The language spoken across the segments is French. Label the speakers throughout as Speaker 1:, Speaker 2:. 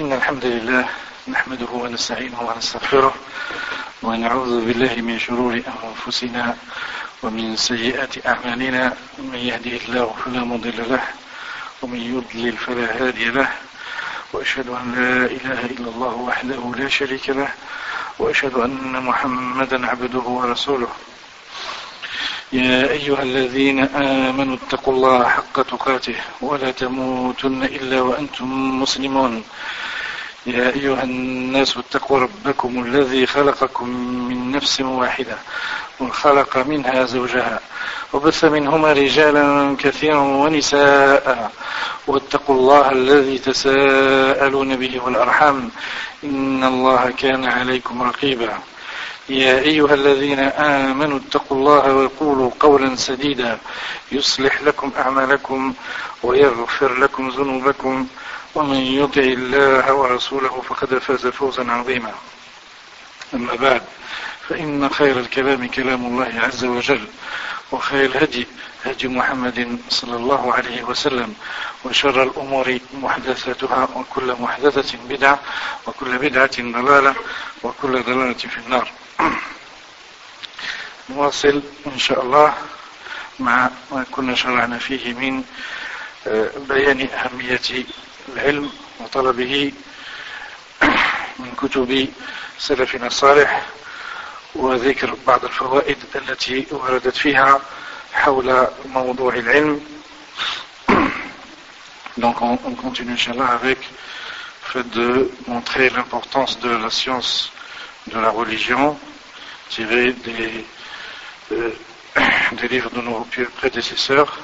Speaker 1: إن الحمد لله نحمده ونستعينه ونستغفره ونعوذ بالله من شرور أنفسنا ومن سيئات أعمالنا. من يهده الله فلا مضل له ومن يضلل فلا هادي له، وأشهد أن لا إله إلا الله وحده لا شريك له، وأشهد أن محمدا عبده ورسوله. يا أيها الذين آمنوا اتقوا الله حق تقاته ولا تموتن إلا وأنتم مسلمون. يا أيها الناس اتقوا ربكم الذي خلقكم من نفس واحدة وخلق منها زوجها وبث منهما رجالا كثيرا ونساء، واتقوا الله الذي تساءلون به والأرحام إن الله كان عليكم رقيبا. يا أيها الذين آمنوا اتقوا الله وقولوا قولا سديدا يصلح لكم أعمالكم ويغفر لكم ذنوبكم، ومن يطع الله ورسوله فقد فاز فوزا عظيما. أما بعد، فإن خير الكلام كلام الله عز وجل، وخير الهدي هدي محمد صلى الله عليه وسلم، وشر الأمور محدثاتها، وكل محدثة بدعة، وكل بدعة ضلالة، وكل ضلالة في النار. نواصل إن شاء الله مع ما كنا شرعنا فيه من بيان أهمية العلم وطلبه من كتب سلفنا الصالح، وذكر بعض الفوائد التي وردت فيها حول موضوع العلم. Donc on continue Inch'Allah avec le fait de montrer l'importance de la science de la religion tirée des livres de nos prédécesseurs,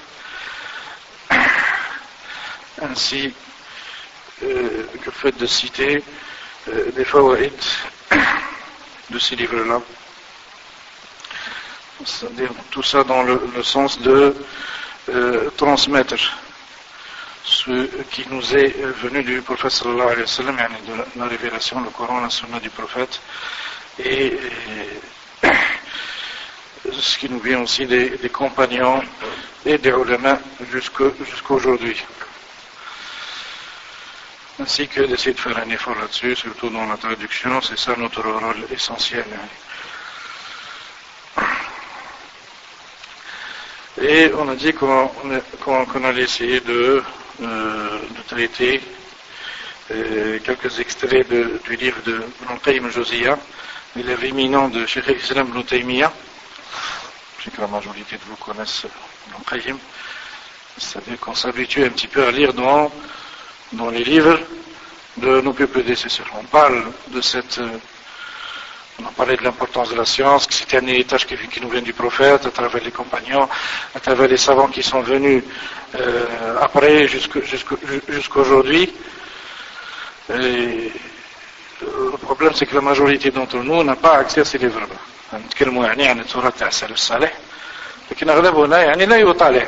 Speaker 1: ainsi que le fait de citer des fawaïd de ces livres-là. C'est-à-dire tout ça dans le sens de transmettre ce qui nous est venu du prophète sallallahu alayhi wa sallam, de la révélation, le Coran, la sunna du prophète, et ce qui nous vient aussi des compagnons et des ulama jusqu'aujourd'hui. Ainsi que d'essayer de faire un effort là-dessus, surtout dans la traduction, c'est ça notre rôle essentiel. Et on a dit qu'on allait essayer de traiter quelques extraits du livre de Ibn Qayyim al-Jawziyya, les livres éminents de Cheikh al-Islam Ibn Taymiyyah. Je sais que la majorité de vous connaissent Ibn Qayyim. C'est-à-dire qu'on s'habitue un petit peu à lire dans les livres de nos prédécesseurs. On parle on a parlé de l'importance de la science, que c'était un héritage qui nous vient du prophète, à travers les compagnons, à travers les savants qui sont venus après jusqu'aujourd'hui. Et le problème, c'est que la majorité d'entre nous n'a pas accès à ces livres-là. نتكلموا يعني عن التراث تاع السلف الصالح، لكن أغلبنا يعني لا يطالع.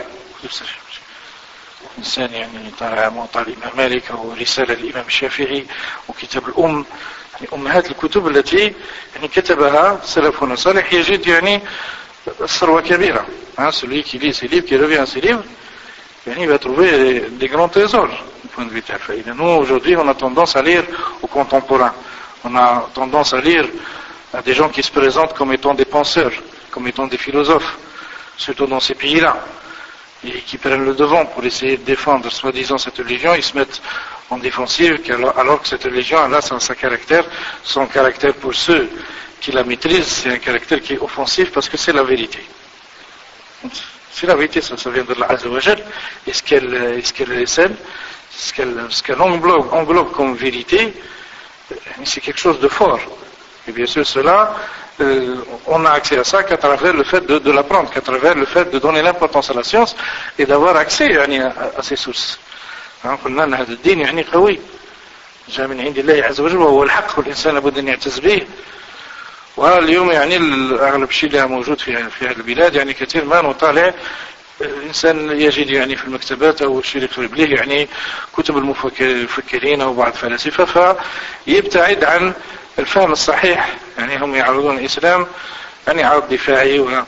Speaker 1: الإنسان يعني يطالع موطأ الإمام مالك أو رسالة الإمام الشافعي وكتاب الأم، يعني أمهات الكتب التي يعني كتبها سلفنا الصالح، يجد يعني ثروة كبيرة. Celui qui lit ces livres, qui revient à ces livres, il va trouver des grands trésors du point de vue de la. Nous, aujourd'hui, on a tendance à lire aux contemporains. On a tendance à lire à des gens qui se présentent comme étant des penseurs, comme étant des philosophes, surtout dans ces pays-là, et qui prennent le devant pour essayer de défendre soi-disant cette religion. Ils se mettent en défensive, alors que cette religion, là, son caractère pour ceux qui la maîtrisent, c'est un caractère qui est offensif parce que c'est la vérité. C'est la vérité, ça vient de Allah Azza wa Jal, et ce qu'elle recèle, ce qu'elle englobe comme vérité, c'est quelque chose de fort. Et bien sûr, cela, on a accès à ça qu'à travers le fait de l'apprendre, qu'à travers le fait de donner l'importance à la science et d'avoir accès à ces sources. قلنا أن هذا الدين يعني قوي جاء من عند الله عز وجل وهو الحق والإنسان لابد أن يعتز به. واليوم يعني أغلب الشيء اللي موجود في هذه البلاد يعني كثير ما نطالع. الإنسان يجد يعني في المكتبات أو الشيء اللي قريب له يعني كتب المفكرين أو بعض الفلاسفة، فيبتعد عن الفهم الصحيح. يعني هم يعرضون الإسلام يعني عرض دفاعي، و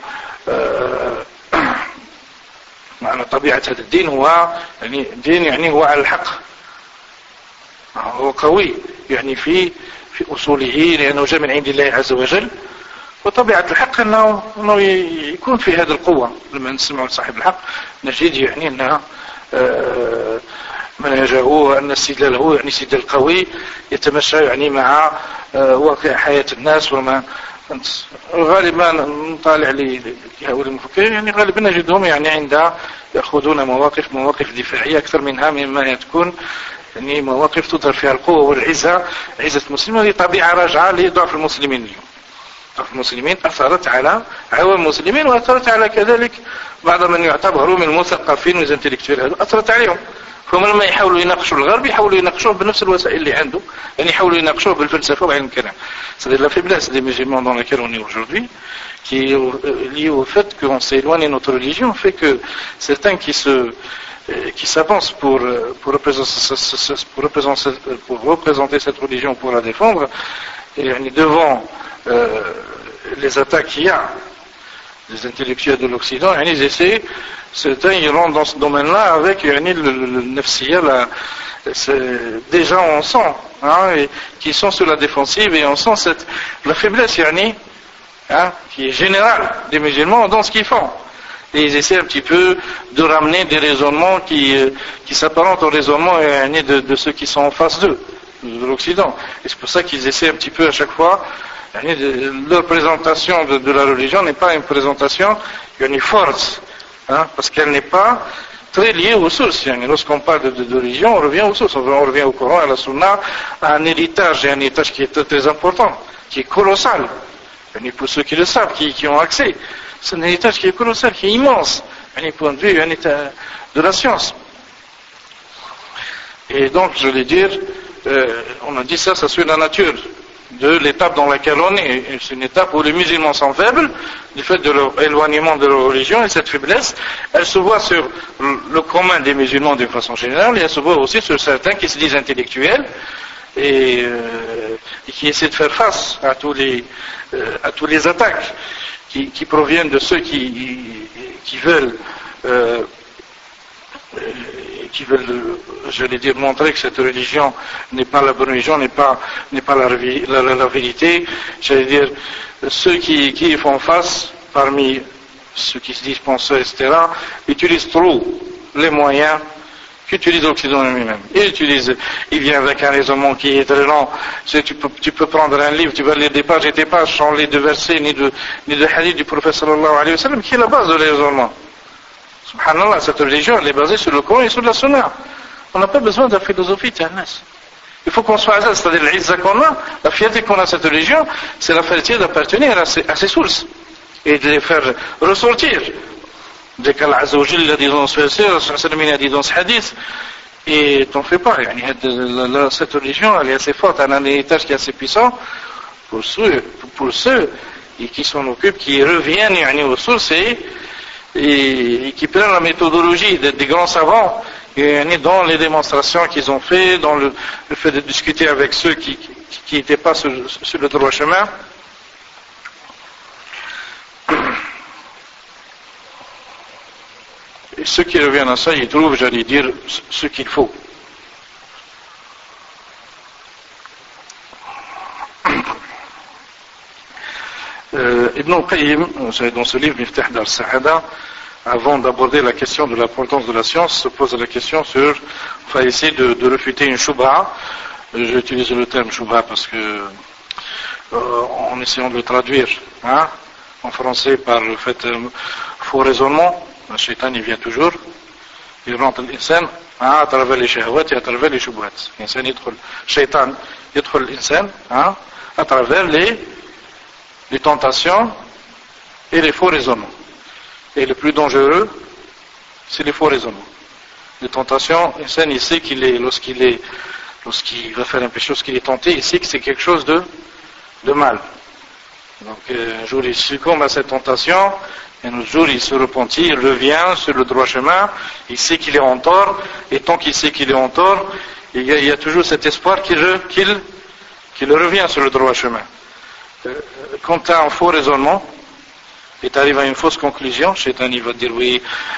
Speaker 1: معنى طبيعة هذا الدين هو يعني دين يعني هو على الحق، هو قوي يعني في أصوله لأنه جاء من عند الله عز وجل. وطبيعة الحق أنه يكون في هذه القوة. لما نسمع صاحب الحق نجد يعني أنها منهجه وأن استدلاله يعني استدلال قوي يتمشى يعني مع واقع حياة الناس. وما غالبا نطالع لهؤلاء المفكرين يعني غالبا نجدهم يعني عند يأخذون مواقف دفاعية أكثر منها مما تكون يعني مواقف تظهر فيها القوة والعزة، عزة المسلمين. هذه طبيعة راجعة لضعف المسلمين اليوم. ضعف المسلمين أثرت على عوام المسلمين وأثرت على كذلك بعض من يعتبروا من المثقفين والانتلكتويين هذول أثرت عليهم. فهم لما يحاولوا يناقشوا الغرب يحاولوا يناقشوه بنفس الوسائل اللي عنده، يعني يحاولوا يناقشوه بالفلسفة وعلم الكلام. C'est-à-dire la faiblesse des musulmans dans laquelle on est aujourd'hui, qui est liée au fait qu'on s'est éloigné de notre religion, fait que certains qui s'avancent pour représenter cette religion, pour la défendre, et devant les attaques qu'il y a des intellectuels de l'Occident, ils essaient, certains ils rentrent dans ce domaine-là avec le nafsiya, des gens on sent qui sont sur la défensive, et on sent la faiblesse qui est générale des musulmans dans ce qu'ils font. Et ils essaient un petit peu de ramener des raisonnements qui s'apparentent aux raisonnements de ceux qui sont en face d'eux, de l'Occident. Et c'est pour ça qu'ils essaient un petit peu à chaque fois, leur présentation de la religion n'est pas une présentation forte, parce qu'elle n'est pas très liée aux sources. Lorsqu'on parle de religion, on revient aux sources, on revient au Coran, à la Sunna, à un héritage qui est très, très important, qui est colossal. Pour ceux qui le savent, qui ont accès, c'est un héritage qui est colossal, qui est immense, point de vue de la science. Et donc, je voulais dire, on a dit ça suit la nature de l'étape dans laquelle on est. C'est une étape où les musulmans sont faibles, du fait de leur éloignement de leur religion, et cette faiblesse, elle se voit sur le commun des musulmans d'une façon générale, et elle se voit aussi sur certains qui se disent intellectuels, et qui essaient de faire face à tous les attaques qui proviennent de ceux qui veulent j'allais dire, montrer que cette religion n'est pas la bonne religion, n'est pas la vérité. J'allais dire, ceux qui y font face, parmi ceux qui se disent penseurs, etc., utilisent trop les moyens qu'utilise l'Occident lui-même. Il vient avec un raisonnement qui est très lent. Tu peux prendre un livre, tu vas lire des pages et des pages sans lire de versets ni de hadith du prophète sallallahu alayhi wa sallam, qui est la base de raisonnement. Subhanallah, cette religion, elle est basée sur le Coran et sur la Sunna. On n'a pas besoin de la philosophie Tannas. Il faut qu'on soit azal, c'est-à-dire l'izza qu'on a, la fierté qu'on a à cette religion, c'est la fierté d'appartenir à ses sources et de les faire ressortir. Dès qu'Allah Azza wa Jalla dit dans ce verset, Rasul a dit dans ce hadith, et t'en fais pas. Cette religion, elle est assez forte, elle a un héritage qui est assez puissant pour ceux qui s'en occupent, qui reviennent aux sources et qui prennent la méthodologie des grands savants dans les démonstrations qu'ils ont fait, dans le fait de discuter avec ceux qui n'étaient pas sur le droit chemin. Et ceux qui reviennent à ça, ils trouvent, j'allais dire, ce qu'il faut. Ibn al-Qayyim, dans ce livre Miftah Dar Sa'ada, avant d'aborder la question de l'importance de la science, se pose la question sur, on va essayer de réfuter une shubha. J'ai utilisé le terme shubha parce que, en essayant de le traduire, en français par le fait faux raisonnement, le shaitan il vient toujours, il rentre l'insan à travers les shahwat et à travers les shubhat. L'insan yadkhul, shaitan yadkhul l'insan à travers les tentations et les faux raisonnements. Et le plus dangereux, c'est les faux raisonnements. Les tentations, l'insan il sait lorsqu'il va faire un péché, lorsqu'il est tenté, il sait que c'est quelque chose de mal. Donc un jour il succombe à cette tentation, et un autre jour il se repentit, il revient sur le droit chemin, il sait qu'il est en tort, et tant qu'il sait qu'il est en tort, il y a toujours cet espoir qu'il revient sur le droit chemin. Quant à un faux raisonnement, et tu arrives à une fausse conclusion, Shaitan il va te dire oui,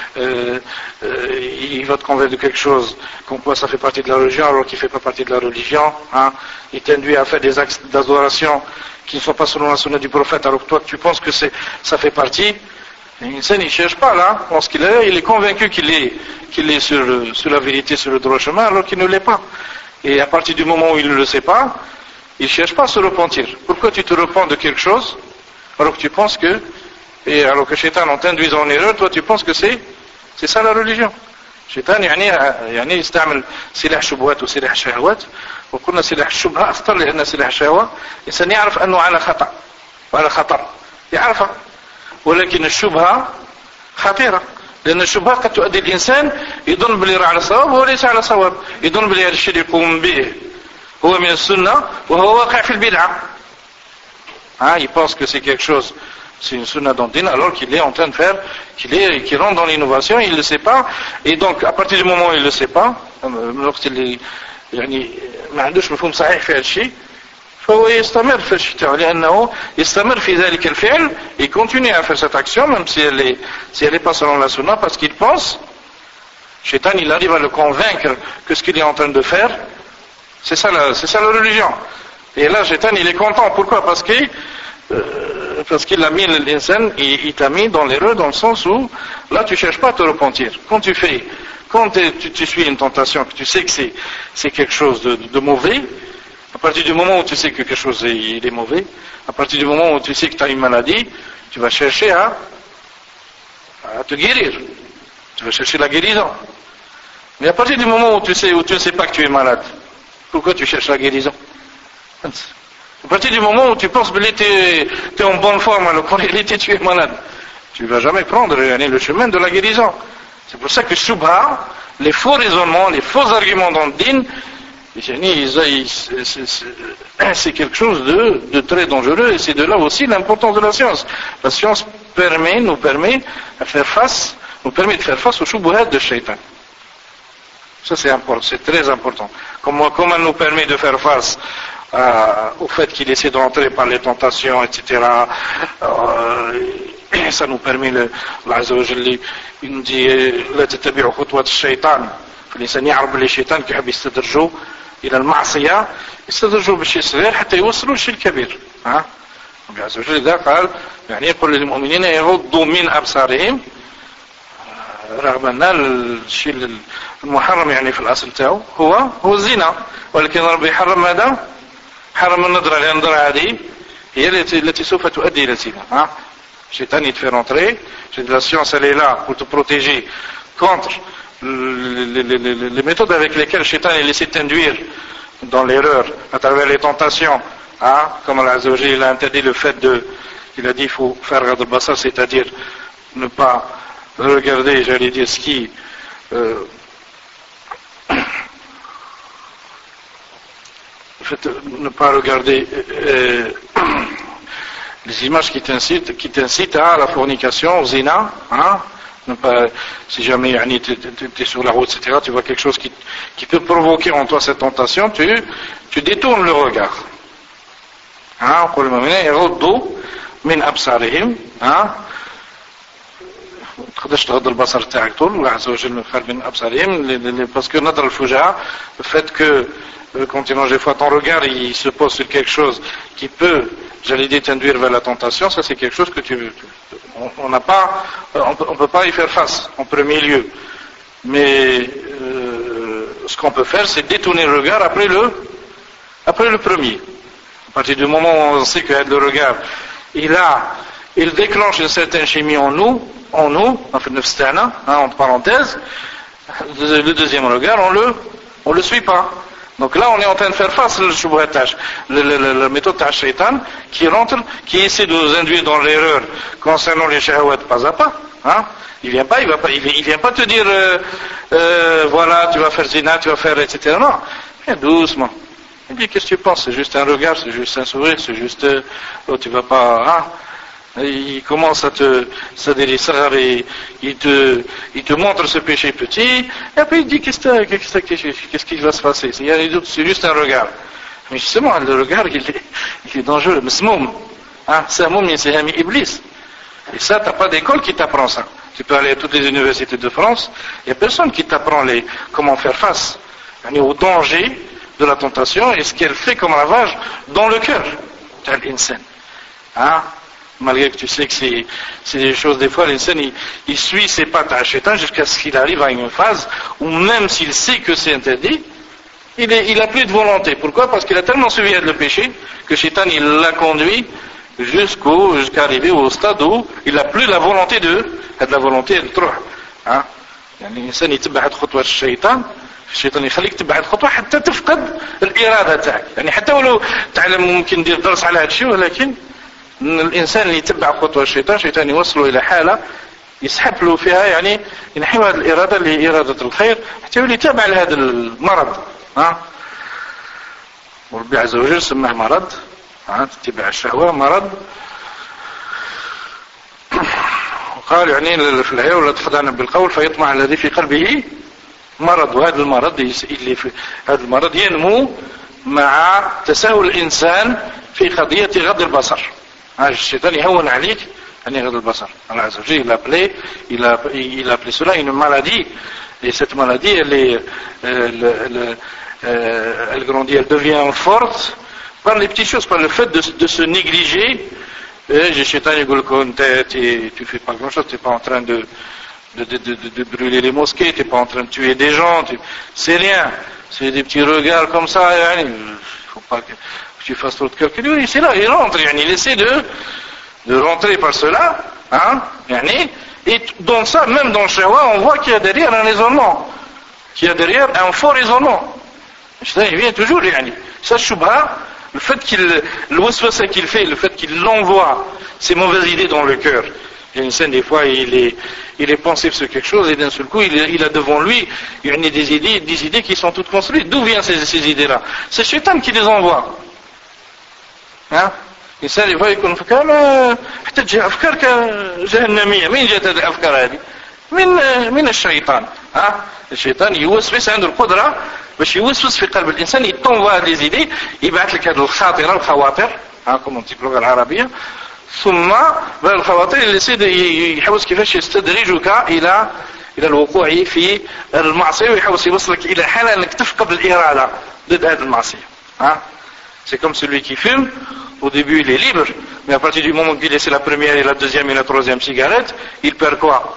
Speaker 1: il va te convaincre de quelque chose, comme quoi ça fait partie de la religion alors qu'il ne fait pas partie de la religion, hein. Il t'induit à faire des actes d'adoration qui ne sont pas selon la sunna du prophète, alors que toi tu penses que ça fait partie. L'insan il ne cherche pas là, lorsqu'il est là, il est convaincu qu'il est sur la vérité, sur le droit chemin, alors qu'il ne l'est pas. Et à partir du moment où il ne le sait pas, il ne cherche pas à se repentir. Pourquoi tu te repens de quelque chose alors que tu penses que, et alors que Shaitan en t'induisant en erreur, toi tu penses que c'est ça la religion. Shaitan يعني يستعمل سلاح شبهات وسلاح شهوات وقلنا سلاح الشبهة أخطر لأن سلاح الشهوة الإنسان يعرف أنه على خطأ وعلى خطر يعرفها ولكن الشبهة خطيرة لأن الشبهة قد تؤدي الإنسان يظن بلي على صواب وهو ليس على صواب يظن بلي هذا الشيء اللي يقوم به هو من السنة وهو واقع في البدعة il pense que c'est quelque chose, c'est une sunna dans le din, alors qu'il est en train de faire, qu'il rentre dans l'innovation, il ne le sait pas, et donc à partir du moment où il ne le sait pas, lorsqu'il يعني ما عندوش مفهوم صحيح في هذا الشيء فهو يستمر في الشيء لأنه يستمر في ذلك الفعل et continue à faire cette action même si elle est pas selon la sunna parce qu'il pense, Shaitan il arrive à le convaincre que ce qu'il est en train de faire c'est ça la religion. Et là, Shaitan, il est content. Pourquoi? Parce qu'il a mis l'insan, il t'a mis dans l'erreur dans le sens où, là, tu cherches pas à te repentir. Quand tu suis une tentation, que tu sais que c'est quelque chose de mauvais, à partir du moment où tu sais que quelque chose il est mauvais, à partir du moment où tu sais que tu as une maladie, tu vas chercher à te guérir. Tu vas chercher la guérison. Mais à partir du moment où tu ne sais pas que tu es malade, pourquoi tu cherches la guérison? À partir du moment où tu penses que tu es en bonne forme alors qu'en réalité tu es malade, tu ne vas jamais prendre le chemin de la guérison. C'est pour ça que Shubha, les faux raisonnements, les faux arguments dans le din, c'est quelque chose de très dangereux et c'est de là aussi l'importance de la science. La science nous permet de faire face au Shubhat de Shaitan. Ça c'est important, c'est très important. Comme elle nous permet de faire face au fait qu'il essaie d'entrer par les tentations, etc. Ça nous permet, Allah Azza wa Jalla, il nous dit لا تتبعوا خطوات الشيطان فالإنسان يعرف بلي الشيطان كيحب يستدرجوا إلى المعصية يستدرجوا بالشيء الصغير حتى يوصلوا للشيء الكبير. الله عز وجل إذا قال يعني يقول للمؤمنين يغضوا من أبصارهم رغم أن الشيء المحرم يعني في الأصل تاعو هو الزنا ولكن ربي حرم ماذا؟ حرم النظرة لأن النظرة هذه هي التي سوف تؤدي إلى الزنا. Shaitan il te fait rentrer, la science elle est là pour te protéger contre les méthodes avec lesquelles Shaitan il essaie de t'induire dans l'erreur à travers les tentations, comme Allah Azza wa Jalla il a interdit le fait il a dit il faut faire ghad al-basar, c'est-à-dire ne pas regarder, j'allais dire ce qui ne pas regarder les images qui t'incitent à la fornication, au zina, si jamais tu es sur la route, etc., tu vois quelque chose qui peut provoquer en toi cette tentation, tu détournes le regard. من أبصارهم تقدرش تغض البصر تاعك طول الله عز وجل خارج من أبصارهم parce que نظر الفجاء le fait que quand des fois ton regard il se pose sur quelque chose qui peut, j'allais dire, t'induire vers la tentation, ça c'est quelque chose que on peut pas y faire face en premier lieu, mais ce qu'on peut faire c'est détourner le regard après le premier. À partir du moment où on sait que le regard il déclenche une certaine chimie en nous, entre parenthèses, le deuxième regard on le suit pas. Donc là, on est en train de faire face au shubhatage, la méthode de Shaitan qui essaie de nous induire dans l'erreur concernant les shahwat pas à pas. Il vient pas te dire, voilà, tu vas faire zina, tu vas faire, etc. Non, viens doucement. Il dit, qu'est-ce que tu penses? C'est juste un regard, c'est juste un sourire, c'est juste, tu vas pas, il commence à te et il te montre ce péché petit, et après il dit qu'est-ce qui va se passer? C'est juste un regard. Mais justement, le regard il est dangereux. C'est un moum, c'est un iblis. Et ça, t'as pas d'école qui t'apprend ça. Tu peux aller à toutes les universités de France, il n'y a personne qui t'apprend comment faire face au danger de la tentation et ce qu'elle fait comme ravage dans le cœur de l'insan. Hein? Malgré que tu sais que c'est des choses, des fois, l'insan, il suit ses pattes à Shaitan jusqu'à ce qu'il arrive à une phase où même s'il sait que c'est interdit, il a plus de volonté. Pourquoi? Parce qu'il a tellement suivi le péché que Shaitan, il l'a conduit jusqu'à arriver au stade où il n'a plus la volonté de تروح. ها يعني الانسان يتبع خطوات الشيطان يخليك تبع الخطوه حتى تفقد الاراده تاعك. يعني حتى ولو تعلم ممكن ندير درس على هذا الشيء، ولكن الانسان اللي يتبع خطوات الشيطان يوصله الى حاله يسحب له فيها، يعني ينحي هذه الاراده اللي هي اراده الخير حتى يولي تابع لهذا المرض. ها وربي عز وجل سماه مرض. تتبع الشهوة مرض. قال يعني في الآية ولا تخدعنا بالقول فيطمع الذي في قلبه مرض. وهذا المرض ينمو مع تساهل الإنسان في قضية غض البصر. الشيطان يهون عليك أن يغض البصر. الله عز وجل il a appelé cela une maladie. Et cette maladie elle grandit, elle devient forte par les petites choses, par le fait de se négliger. Le shaitan يقول لك tu fais pas grand chose, tu n'es pas en train de brûler les mosquées, tu n'es pas en train de tuer des gens, c'est rien, c'est des petits regards comme ça. Il ne faut pas que tu fasses trop de calcul. C'est là, il rentre, il essaie de rentrer par cela, hein, et dans ça, même dans le shahwa, on voit qu'il y a derrière un raisonnement, qu'il y a derrière un fort raisonnement. Le shaitan, il vient toujours, ça shubha. Le fait le waswasa qu'il fait, le fait qu'il l'envoie ces mauvaises idées dans le cœur. Il y a une scène, des fois, il est pensif sur quelque chose et d'un seul coup, il a devant lui des idées qui sont toutes construites. D'où viennent ces idées-là? C'est Shaitan qui les envoie. Hein? الإنسان يبغى يكون أفكار حتى تجي أفكار جهنمية. مين جاءت هذه الأفكار هذه؟ من الشيطان. ها الشيطان يوسوس عنده القدرة باش يوسوس في قلب الإنسان، يطنوا هذه الإيدي، يبعث لك هذه الخواطر كما نقول باللغة العربية، ثم بالخواطر اللي يصير يحاول كيفاش يستدرجك إلى الوقوع في المعصية، ويحاول يوصلك إلى حالة أنك تفقد الإرادة ضد هذه المعصية. C'est comme celui qui fume. Au début, il est libre, mais à partir du moment qu'il laisse la première et la deuxième et la troisième cigarette, il perd quoi?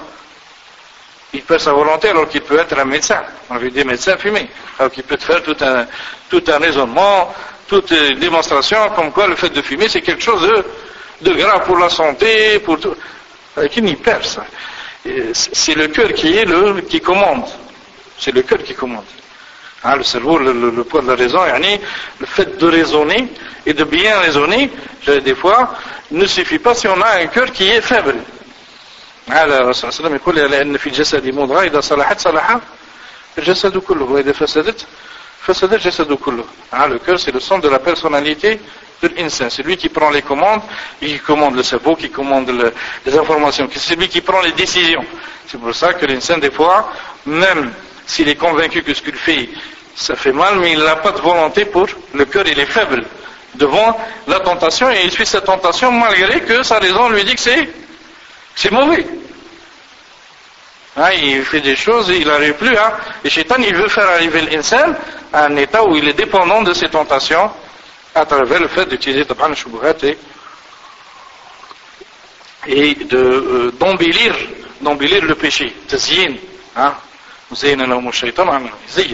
Speaker 1: Il perd sa volonté, alors qu'il peut être un médecin. On a vu des médecins fumer, alors qu'il peut faire tout un raisonnement, toute une démonstration, comme quoi le fait de fumer, c'est quelque chose de grave pour la santé, pour tout. Il perd ça. C'est le cœur qui commande. C'est le cœur qui commande. Le cerveau, le poids de la raison, le fait de raisonner et de bien raisonner, des fois, ne suffit pas si on a un cœur qui est faible. الرسول صلى الله عليه وسلم يقول لأن في الجسد مضغة إذا صلحت صلح الجسد كله وإذا فسدت فسد الجسد كله. Le cœur, c'est le centre de la personnalité de l'insan. C'est lui qui prend les commandes, qui commande le cerveau, qui commande les informations. C'est lui qui prend les décisions. C'est pour ça que l'insan, des fois, même s'il est convaincu que ce qu'il fait, ça fait mal, mais il n'a pas de volonté pour le cœur, il est faible devant la tentation et il suit cette tentation malgré que sa raison lui dit que c'est mauvais. Il fait des choses et il n'arrive plus. Et Shaitan, il veut faire arriver l'insan à un état où il est dépendant de ses tentations à travers le fait d'utiliser le shubuhat et d'embellir le péché. Tazyin. زين لهم الشيطان عمله زين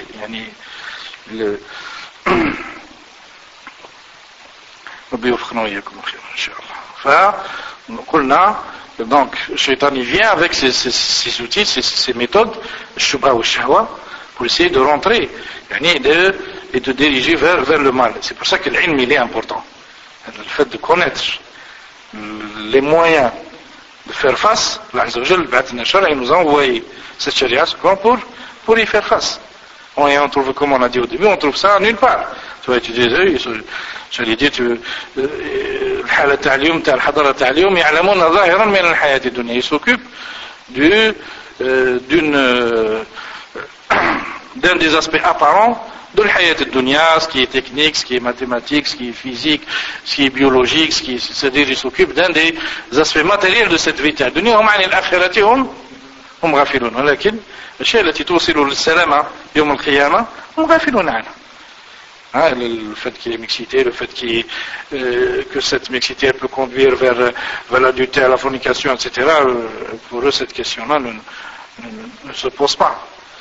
Speaker 1: ربي يوفقنا وإياكم خير إن شاء الله. فقلنا donc الشيطان il vient avec ses outils, ses méthodes, الشبهة والشهوة, pour essayer de rentrer et de diriger vers le mal. C'est pour ça que l'ilm il est important. Le fait de connaître les moyens de faire face, Allah Azza wa Jal il nous a envoyé cette charia pour y faire face. Et on trouve, comme on a dit au début, on trouve ça nulle part. Tu vas étudier, j'allais dire, الحالة تاع اليوم تاع الحضارة تاع اليوم يعلمون ظاهرا من الحياة الدنيا. Ils s'occupent d'un des aspects apparents de l'hayat al-dunya, ce qui est technique, ce qui est mathématique, ce qui est physique, ce qui est biologique, c'est-à-dire il s'occupe d'un des aspects matériels de cette vie. الدنيا هم عن الآخرة هم غافلون ولكن الأشياء التي توصل للسلامة يوم القيامة هم غافلون عنها. Le fait qu'il y ait mixité, le fait que cette mixité peut conduire vers l'adultère, la fornication, etc. Pour eux, cette question-là ne se pose pas.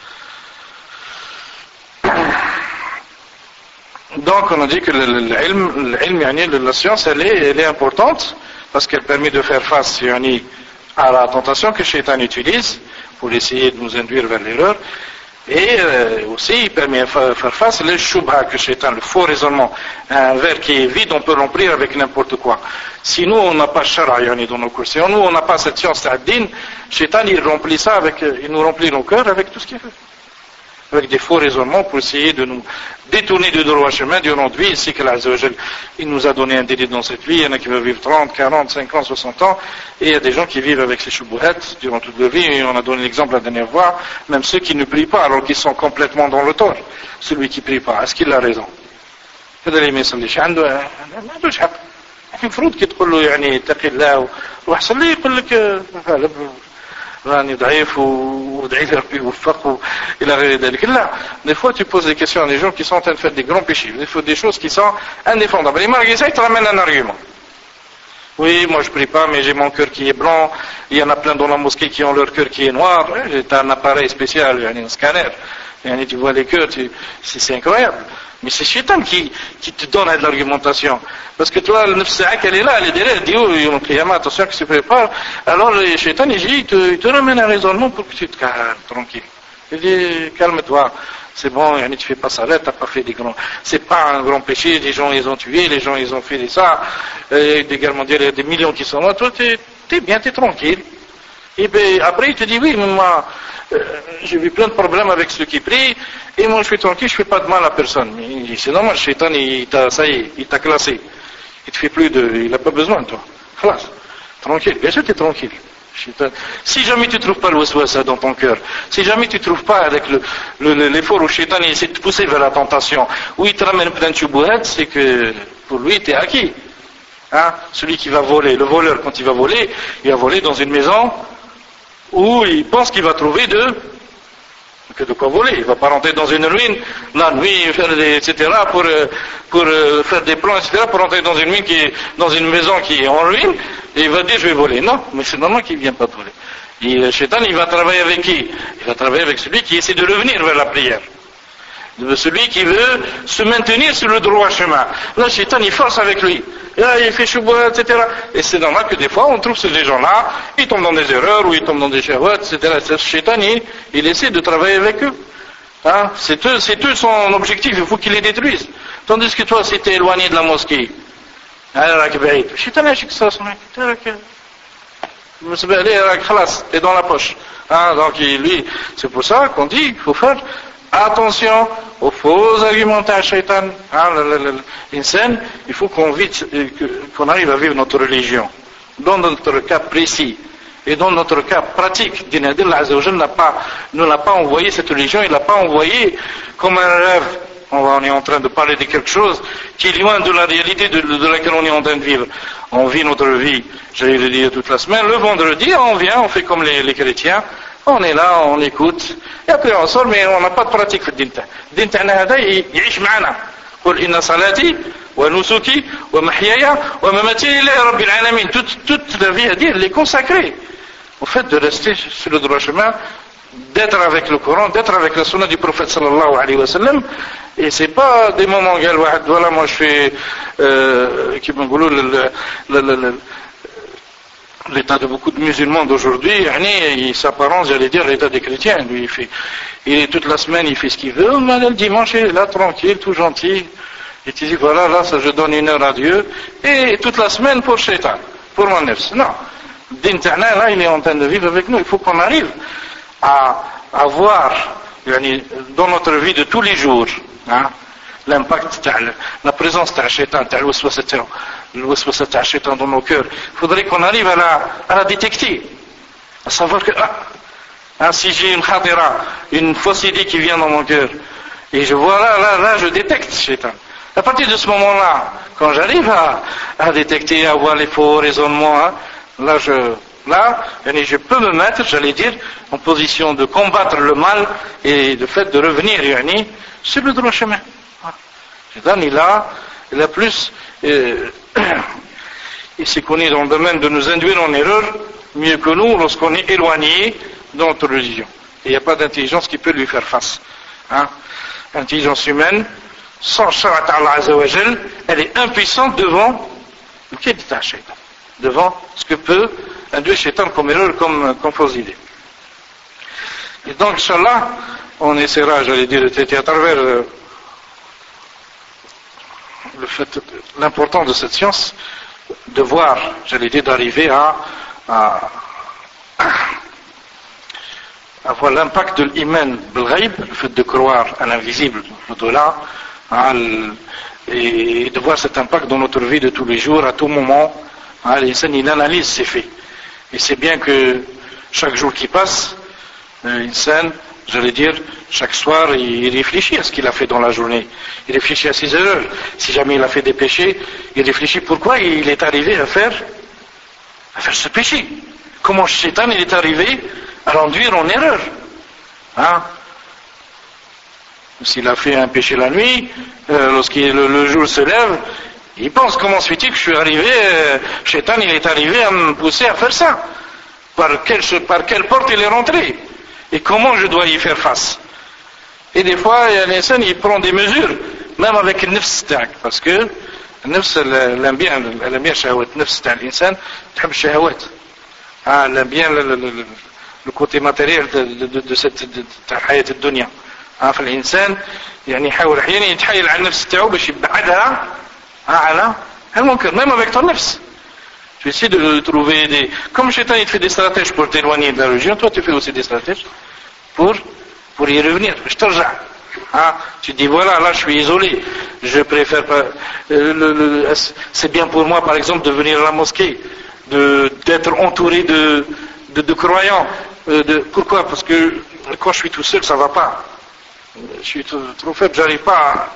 Speaker 1: Donc, on a dit que la science, elle est importante parce qu'elle permet de faire face à la tentation que Shaitan utilise pour essayer de nous induire vers l'erreur. Et aussi, il permet de faire face aux shubha que Shaitan, le faux raisonnement. Un verre qui est vide, on peut remplir avec n'importe quoi. Si nous, on n'a pas shara dans nos cours, si nous, on n'a pas cette science ta'addin, Shaitan, il remplit ça il nous remplit nos cœurs avec tout ce qu'il veut. Avec des faux raisonnements pour essayer de nous détourner du droit chemin durant notre vie. Ici que il nous a donné un délai dans cette vie. Il y en a qui veulent vivre 30, 40, 50, 60 ans. Et il y a des gens qui vivent avec ces choubouhets durant toute leur vie. Et on a donné l'exemple la dernière fois. Même ceux qui ne prient pas alors qu'ils sont complètement dans le tort. Celui qui ne prie pas, est-ce qu'il a raison? هذا اللي ما يصليش ما عندوش حق. المفروض كي تقول له اتقي الله واحسن لي يقول لك راني ضعيف وادعي لي ربي يوفقه الى غير ذلك. لا, des fois tu poses des questions à des gens qui sont en train de faire des grands péchés, des choses qui sont indéfendables. Et malgré ça, ils te ramènent un argument. Oui, moi je prie pas, mais j'ai mon cœur qui est blanc. Il y en a plein dans la mosquée qui ont leur cœur qui est noir. J'ai un appareil spécial, un scanner. Tu vois les cœurs, c'est incroyable. Mais c'est Shaitan qui te donne de l'argumentation. Parce que toi, le nefsa'ak, elle est là, elle est derrière, elle dit, oh, attention que tu prépares. Alors le Shaitan, il te ramène un raisonnement pour que tu te calmes, tranquille. Il dit, calme-toi. C'est bon, tu fais pas ça là, t'as pas fait des grands. C'est pas un grand péché, les gens ils ont tué, les gens ils ont fait ça, des guerres mondiales, il y a des millions qui sont là, toi t'es bien, t'es tranquille. Et ben après il te dit oui, mais moi j'ai vu plein de problèmes avec ceux qui prient, et moi je suis tranquille, je fais pas de mal à personne. Mais il dit, c'est normal, le Shaitan ça y est, il t'a classé. Il te fait plus il a pas besoin de toi. Khalas, tranquille, bien sûr t'es tranquille. Si jamais tu ne trouves pas le waswasa dans ton cœur, si jamais tu ne trouves pas avec l'effort où Shaitan essaie de te pousser vers la tentation, où il te ramène plein de choubouhats, c'est que pour lui tu es acquis. Celui qui va voler, le voleur quand il va voler dans une maison où il pense qu'il va trouver de quoi voler. Il ne va pas rentrer dans une ruine la nuit, etc. pour faire des plans, etc. pour rentrer dans une maison qui est en ruine, et il va dire je vais voler. Non, mais c'est normal qu'il ne vient pas de voler. Et le Shaitan, il va travailler avec qui? Il va travailler avec celui qui essaie de revenir vers la prière. Celui qui veut se maintenir sur le droit chemin. Là, le Shaitan, il force avec lui. Et là, il fait choubouha, etc. Et c'est normal que des fois, on trouve ces gens-là, ils tombent dans des erreurs, ou ils tombent dans des shahwats, etc. Le Shaitan, il essaie de travailler avec eux. C'est eux son objectif, il faut qu'il les détruise. Tandis que toi, si tu es éloigné de la mosquée, le Shaitan, il ça, t'es dans la poche. Donc, lui, c'est pour ça qu'on dit qu'il faut faire attention aux faux argumentaires Shaitan. L'insane, il faut qu'on arrive à vivre notre religion. Dans notre cas précis et dans notre cas pratique, Allah Azza wa Jalla ne l'a pas envoyé cette religion, il ne l'a pas envoyé comme un rêve. On est en train de parler de quelque chose qui est loin de la réalité de laquelle on est en train de vivre. On vit notre vie, j'allais le dire toute la semaine, le vendredi, on vient, on fait comme les chrétiens. On est là, on écoute, et après on sort, mais on n'a pas de pratique في الدين تاعنا. الدين تاعنا هذا يعيش معنا. قل إن صلاتي ونسكي ومحياي ومماتي لله رب العالمين. Toute la vie à dire, elle est consacrée au fait de rester sur le droit chemin, d'être avec le Coran, d'être avec la sunna du prophète sallallahu alayhi wa sallam. Et c'est pas des moments voilà, moi je fais qui me goulou l'état de beaucoup de musulmans d'aujourd'hui, il s'apparence, j'allais dire, l'état des chrétiens. Lui, il est toute la semaine, il fait ce qu'il veut, mais le dimanche, il est là, tranquille, tout gentil. Il te dit, voilà, là, ça, je donne 1 heure à Dieu, et toute la semaine pour Shaitan, pour mon nefs. Non. Din ta'na, là, il est en train de vivre avec nous. Il faut qu'on arrive à voir, dans notre vie de tous les jours, l'impact, la présence de Shaitan, le waswasa de Shaitan dans nos cœurs. Il faudrait qu'on arrive à la détecter, à savoir que si j'ai une khadira, une fausse idée qui vient dans mon cœur, Et je vois là, je détecte Shaitan. À partir de ce moment-là, quand j'arrive à détecter, à voir les faux raisonnements, hein, là, je peux me mettre, j'allais dire, en position de combattre le mal et de fait de revenir, sur le droit chemin. Shaitan, il a plus, il s'est connu dans le domaine de nous induire en erreur, mieux que nous, lorsqu'on est éloigné de notre religion. Et il n'y a pas d'intelligence qui peut lui faire face. Hein? L'intelligence humaine, sans Shara Allah Azza wa Jal, elle est impuissante devant le Kedita Shaitan, devant ce que peut induire Shaitan comme erreur, comme fausse idée. Et donc, Inch'Allah, on essaiera, j'allais dire, de traiter à travers l'importance de cette science, de voir, j'allais dire, d'arriver à voir l'impact de l'iman bil-ghaib, le fait de croire à l'invisible, au-delà, et de voir cet impact dans notre vie de tous les jours, à tout moment. L'insan, il analyse ses faits. Et c'est bien que chaque jour qui passe, l'insan, j'allais dire, chaque soir, il réfléchit à ce qu'il a fait dans la journée. Il réfléchit à ses erreurs. Si jamais il a fait des péchés, il réfléchit pourquoi il est arrivé à faire ce péché. Comment Shaitan il est arrivé à l'enduire en erreur. Hein? S'il a fait un péché la nuit, le jour se lève, il pense comment se fait-il que je suis arrivé, Shaitan il est arrivé à me pousser à faire ça. Par quelle porte il est rentré? Et comment je dois y faire face? Et des fois, l'insan il prend des mesures, même avec le nefs ta'ak, parce que le nefs elle aime bien shahawat, le nefs ta'ak, l'insan, تحب الشهوات. Elle aime bien le côté matériel de cette حياة الدنيا. فالإنسان يعني يحاول أحيانا يتحايل على النفس تاعو باش يبعدها على المنكر, même avec ton nefs. Tu essaies de trouver des... Comme Shaitan il te fait des stratèges pour t'éloigner de la religion, toi tu fais aussi des stratèges pour y revenir. Je te rejoins. Tu te dis voilà, là je suis isolé, je préfère pas... c'est bien pour moi par exemple de venir à la mosquée, d'être entouré de croyants. Pourquoi? Parce que quand je suis tout seul ça va pas. Je suis trop faible, j'arrive pas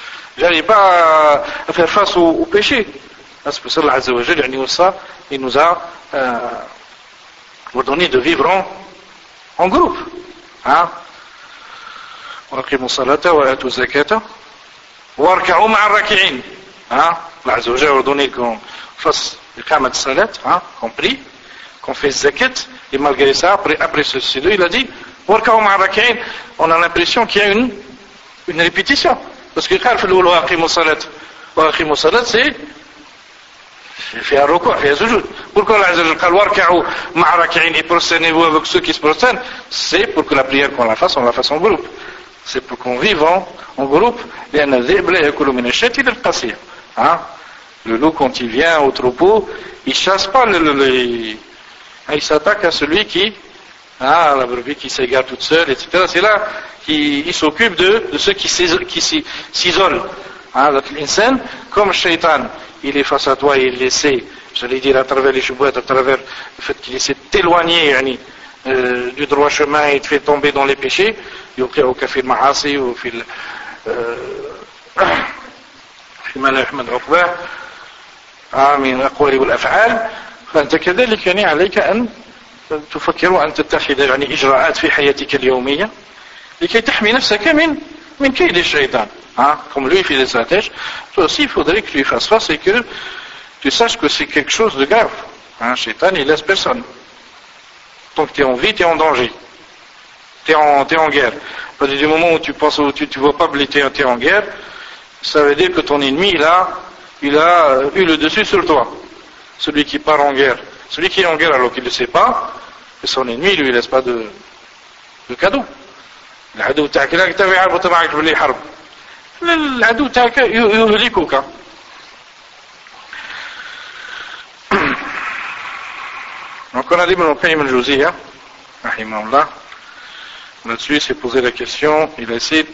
Speaker 1: à faire face au péché. C'est pour ça qu'Allah Azza wa Jal, il nous a ordonné de vivre en groupe. وَأَقِيمُوا الصَّلَاةَ وَآتُوا الزَّكَاةَ وَارْكَعُوا مَعَ الرَّاكِعِينَ. Allah Azza wa Jal a ordonné qu'on fasse le qamat salat, qu'on prie, qu'on fait zakat, et malgré ça, après ceci, il a dit وَارْكَعُوا مَعَ الرَّاكِعِينَ. On a l'impression qu'il y a une répétition. Parce que قال في الأول وأقيموا الصلاة وأقيموا الصلاة c'est fait un recours, fait un sujoud. Pourquoi Allah Azza wa Jal قال وَارْكَعُوا مَعَ الرَّاكِعِينَ et prosternez-vous avec ceux qui se prosternent? C'est pour que la prière qu'on la fasse, on la fasse en groupe. C'est pour qu'on vive en groupe. لأن الذئب لا يأكل من الشاة إلا القصية. Le loup quand il vient au troupeau, il chasse pas il s'attaque à celui qui la brebis qui s'égare toute seule, etc. C'est là qu'il s'occupe de ceux qui s'isolent. L'insan, comme Shaitan, il est face à toi et il essaie, j'allais dire à travers les choubouettes, à travers le fait qu'il essaie de t'éloigner du droit chemin et te fait tomber dans les péchés, يوقعك في المعاصي وفي فيما لا يحمد عقباه من الأقوال والأفعال. فأنت كذلك عليك أن تفكر وأن تتخذ إجراءات في حياتك اليومية لكي تحمي نفسك من كيد الشيطان. Comme lui il fait des stratèges, toi aussi il faudrait que tu y fasses face et que tu saches que c'est quelque chose de grave. Shaitan il laisse personne. Donc tu es en vie, tu es en danger. Tu es en guerre. À partir du moment où tu penses, où tu vois pas que tu es en guerre, ça veut dire que ton ennemi il a eu le dessus sur toi. Celui qui part en guerre. Celui qui est en guerre alors qu'il ne le sait pas, et son ennemi il lui laisse pas de cadeau. العدو تاعك لا كتاب يعرف معك باللي حرب. العدو تاعك يهلكك. Donc on a dit Ibn al-Qayyim al-Jawziyya rahimahullah, là-dessus il s'est posé la question, il a essayé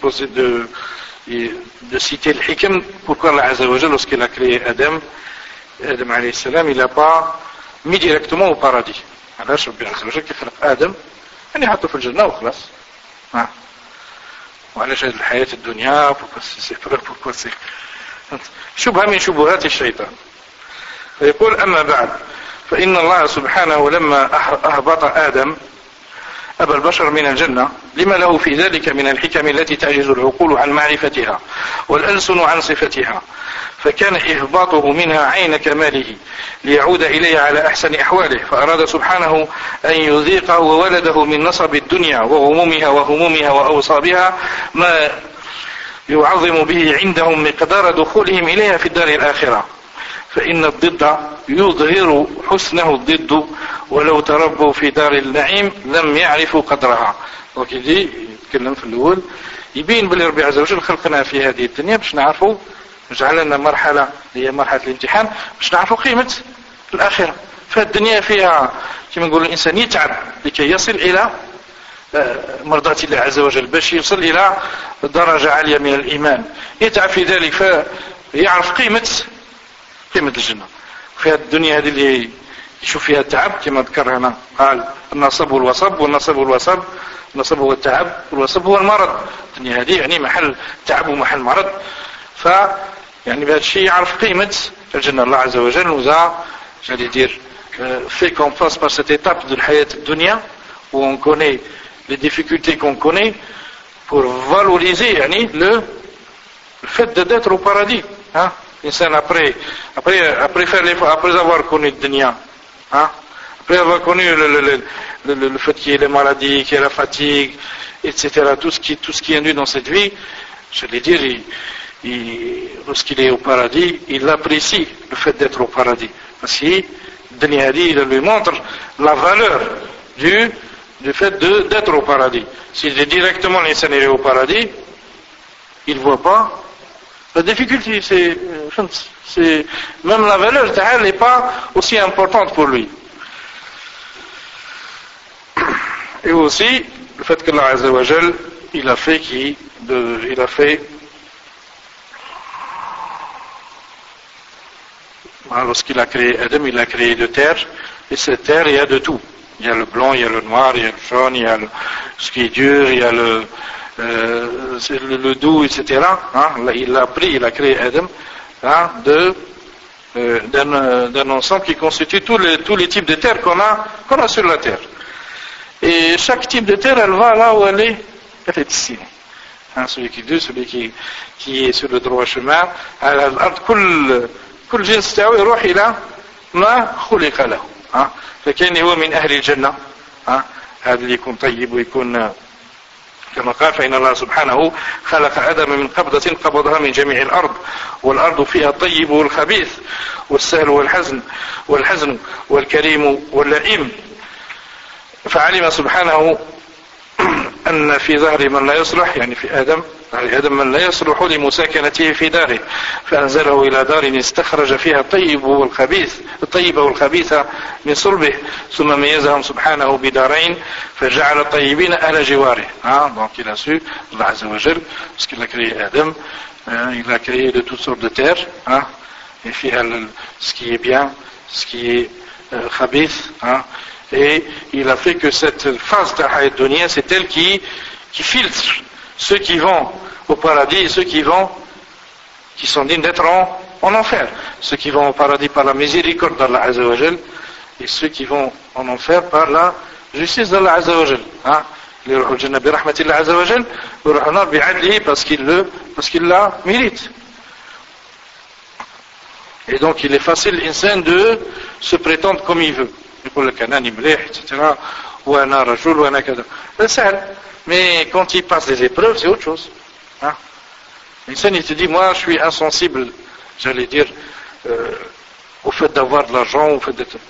Speaker 1: de citer le hikam, pourquoi Allah Azza wa Jal lorsqu'il a créé Adam alayhi salam, il n'a pas mis directement au paradis. علاش ربي عز وجل كي خلق آدم يعني حطه في الجنة وخلاص. وعلاش هذه الحياة الدنيا pourquoi c'est شبهة من شبهات الشيطان. فيقول أما بعد فإن الله سبحانه لما أهبط آدم أبا البشر من الجنة لما له في ذلك من الحكم التي تعجز العقول عن معرفتها والألسن عن صفتها، فكان إهباطه منها عين كماله ليعود إليه على أحسن أحواله، فأراد سبحانه أن يذيقه وولده من نصب الدنيا وغمومها وهمومها وأوصابها ما يعظم به عندهم مقدار دخولهم إليها في الدار الآخرة، فإن الضد يظهر حسنه الضد ولو تربوا في دار النعيم لم يعرفوا قدرها. دونك يجي يتكلم في الأول يبين باللي ربي عز وجل خلقنا في هذه الدنيا باش نعرفوا، جعل لنا مرحلة هي مرحلة الامتحان باش نعرفوا قيمة الآخرة. فالدنيا فيها كما نقول الإنسان يتعب لكي يصل إلى مرضاة الله عز وجل، باش يصل إلى درجة عالية من الإيمان، يتعب في ذلك فيعرف قيمة الجنة. في الدنيا هذه اللي يشوف فيها التعب كما ذكر هنا، قال النصب والوصب، والنصب والوصب، النصب هو التعب والوصب هو المرض. الدنيا هذه يعني محل تعب ومحل مرض، يعني بهذا الشيء يعرف قيمة الجنة. الله عز وجل nous a, j'allais dire, fait qu'on passe par cette étape de الحياة الدنيا où on connaît les difficultés qu'on connaît pour valoriser يعني le fait d'être au paradis. Hein? L'insan après faire l'effort, après avoir connu le dunya, hein, après avoir connu le fait qu'il y ait les maladies, qu'il y ait la fatigue, etc., tout ce qui est induit dans cette vie, je vais dire, lorsqu'il est au paradis, il apprécie le fait d'être au paradis. Parce que dunya il lui montre la valeur du fait d'être au paradis. S'il est directement l'insan est au paradis, il ne voit pas la difficulté, c'est même la valeur n'est pas aussi importante pour lui. Et aussi le fait que Allah Azza wa Jal il a fait lorsqu'il a créé Adam, il a créé de terre, et cette terre il y a de tout. Il y a le blanc, il y a le noir, il y a le jaune, il y a ce qui est dur, il y a le doux, etc. Hein, il a créé Adam, hein, d'un ensemble qui constitue tous les types de terre qu'on a sur la terre. Et chaque type de terre, elle va là où elle est destinée. Hein, celui qui est dur, celui qui est sur le droit chemin. كل جنس تاعو يروح إلى ما خلق له. فكان هو من أهل الجنة. هذا اللي يكون طيب ويكون كما قال فإن الله سبحانه خلق آدم من قبضة قبضها من جميع الأرض، والأرض فيها الطيب والخبيث والسهل والحزن والكريم واللئيم، فعلم سبحانه أن في ظهر من لا يصلح، يعني في آدم من لا يصلح لمساكنته في داره، فأنزله إلى دار استخرج فيها الطيب والخبيث من صلبه، ثم ميزهم سبحانه بدارين فجعل الطيبين أهل جواره. Donc il a su, Allah Azza wa Jal, parce qu'il a créé Adam, il a créé de toutes sortes de terres, et فيها ce qui est bien, ce qui est khabith, et il a fait que cette phase de Hayat Dunya, c'est elle qui filtre ceux qui vont au paradis et ceux qui sont dignes d'être en enfer. Ceux qui vont au paradis par la miséricorde d'Allah Azza wa Jal, et ceux qui vont en enfer par la justice d'Allah Azza wa Jal. Les ruhul jannah bi rahmatillah Azza wa Jal, wa ruhul nar bi adlihi, parce qu'il la mérite. Et donc il est facile l'insan de se prétendre comme il veut. يقول لك أنا مليح etc. وأنا رجل وأنا كذا. C'est simple. Mais quand il passe des épreuves, c'est autre chose. L'insan il te dit, moi je suis insensible, j'allais dire, au fait d'avoir de l'argent, au fait d'être...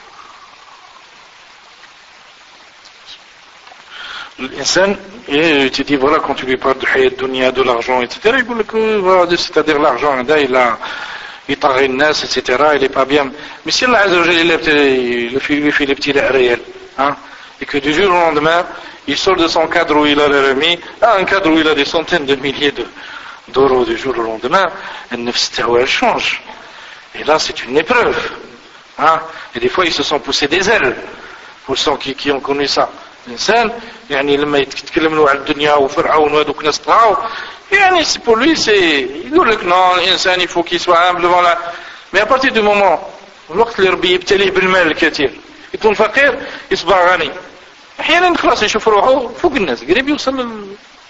Speaker 1: L'insan, il te dit, voilà, quand tu lui parles de hayat dunya, de l'argent, etc., il dit que, voilà, c'est-à-dire l'argent, il t'a nas, etc., il est pas bien. Mais si Allah Azza wa Jalla il lui fait les petits réels, et que du jour au lendemain, il sort de son cadre où il a le remis à un cadre où il a des centaines de milliers d'euros du jour au lendemain, elle change. Et là, c'est une épreuve. Et des fois, ils se sont poussés des ailes, pour ceux qui ont connu ça. الإنسان يعني لما يتكلم له على الدنيا وفرعون وهذوك ناس طغاو يعني سي بور لوي سي يقول لك نو الإنسان يفو كي سوا امبل فوالا مي ابارتي دو مومون الوقت اللي ربي يبتليه بالمال الكثير يكون فقير يصبح غني احيانا خلاص يشوف روحه فوق الناس قريب يوصل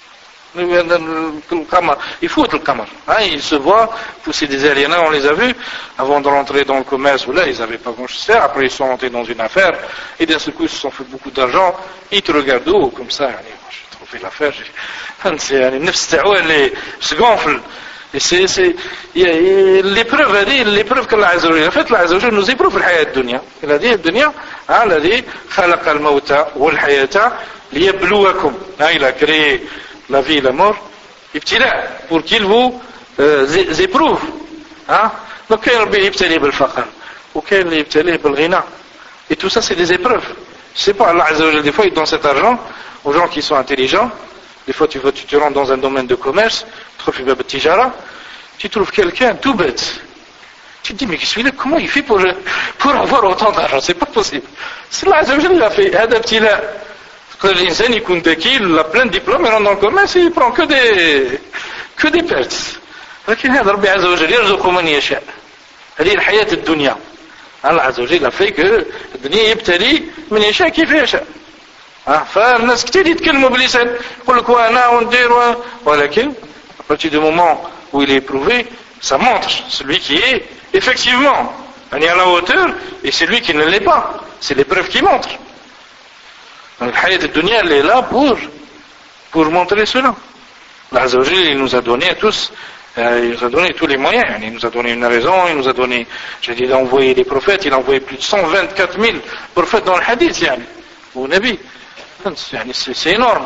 Speaker 1: القمر يفوت القمر il se voit pousser des aliens on les a vus avant de rentrer dans le commerce là ils n'avaient pas grand chose à faire après ils sont rentrés dans une affaire et d'un seul coup ils se sont fait beaucoup d'argent ils te regardent haut comme ça j'ai trouvé l'affaire c'est النفس تاعو اللي se gonfle et c'est l'épreuve هذه l'épreuve qu'Allah عز وجل fait الله عز وجل nous éprouve في الحياة الدنيا هذه الدنيا الذي خلق الموت والحياة ليبلوكم il a créé la vie et la mort ابتلاء pour qu'il vous éprouve donc كاين ربي يبتليه بالفقر وكاين اللي يبتليه بالغنى et tout ça c'est des épreuves je sais pas Allah Azza wa Jalla des fois il donne cet argent aux gens qui sont intelligents des fois tu te rends dans un domaine de commerce tu trouves bab tijara tu trouves quelqu'un tout bête tu te dis mais celui-là comment il fait pour avoir autant d'argent c'est pas possible c'est Allah Azza wa Jalla il a fait هذا ابتلاء الإنسان يكون ذكي لا بلان ديبلوم يرون دون كوميرس يبرون كو دي بيرتس لكن هذا ربي عز وجل يرزق من يشاء هذه الحياة الدنيا الله عز وجل فيك الدنيا يبتلي من يشاء كيف يشاء فالناس كتير يتكلموا بلسان يقول لك وانا وندير ولكن à partir du moment où il est éprouvé ça montre celui qui est effectivement à la hauteur et celui qui ne l'est pas c'est l'épreuve qui montre. الحياة الدنيا اللي est là pour montrer cela. Allah Azza wa Jalla il nous a donné à tous il nous a donné tous les moyens il nous a donné une raison il nous a donné il a envoyé des prophètes il a envoyé plus de 124 000 prophètes dans le hadith ou nabi c'est énorme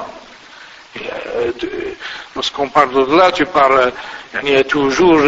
Speaker 1: lorsqu'on parle de là tu parles il y a toujours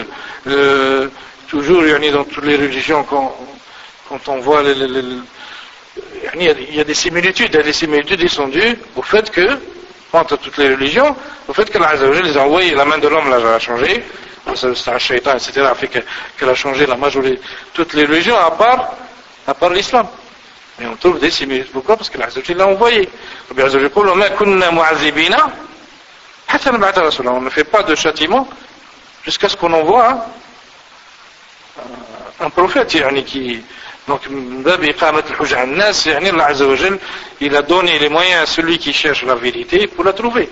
Speaker 1: dans toutes les religions quand on voit il y a des similitudes qui sont dues au fait que entre toutes les religions au fait que Allah Azza wa Jalla les a envoyé la main de l'homme l'a changé c'est un shaitan etc a fait qu'elle a changé la majorité toutes les religions à part l'islam mais on trouve des similitudes pourquoi parce que Allah Azza wa Jalla l'a envoyé Rabbi Azza wa Jalla dit ma kunna mu'azzibina hatta nab'atha rasula on ne fait pas de châtiment jusqu'à ce qu'on envoie un prophète qui donc باب إقامة الحجة على الناس الله عز وجل il a donné les moyens à celui qui cherche la vérité pour la trouver.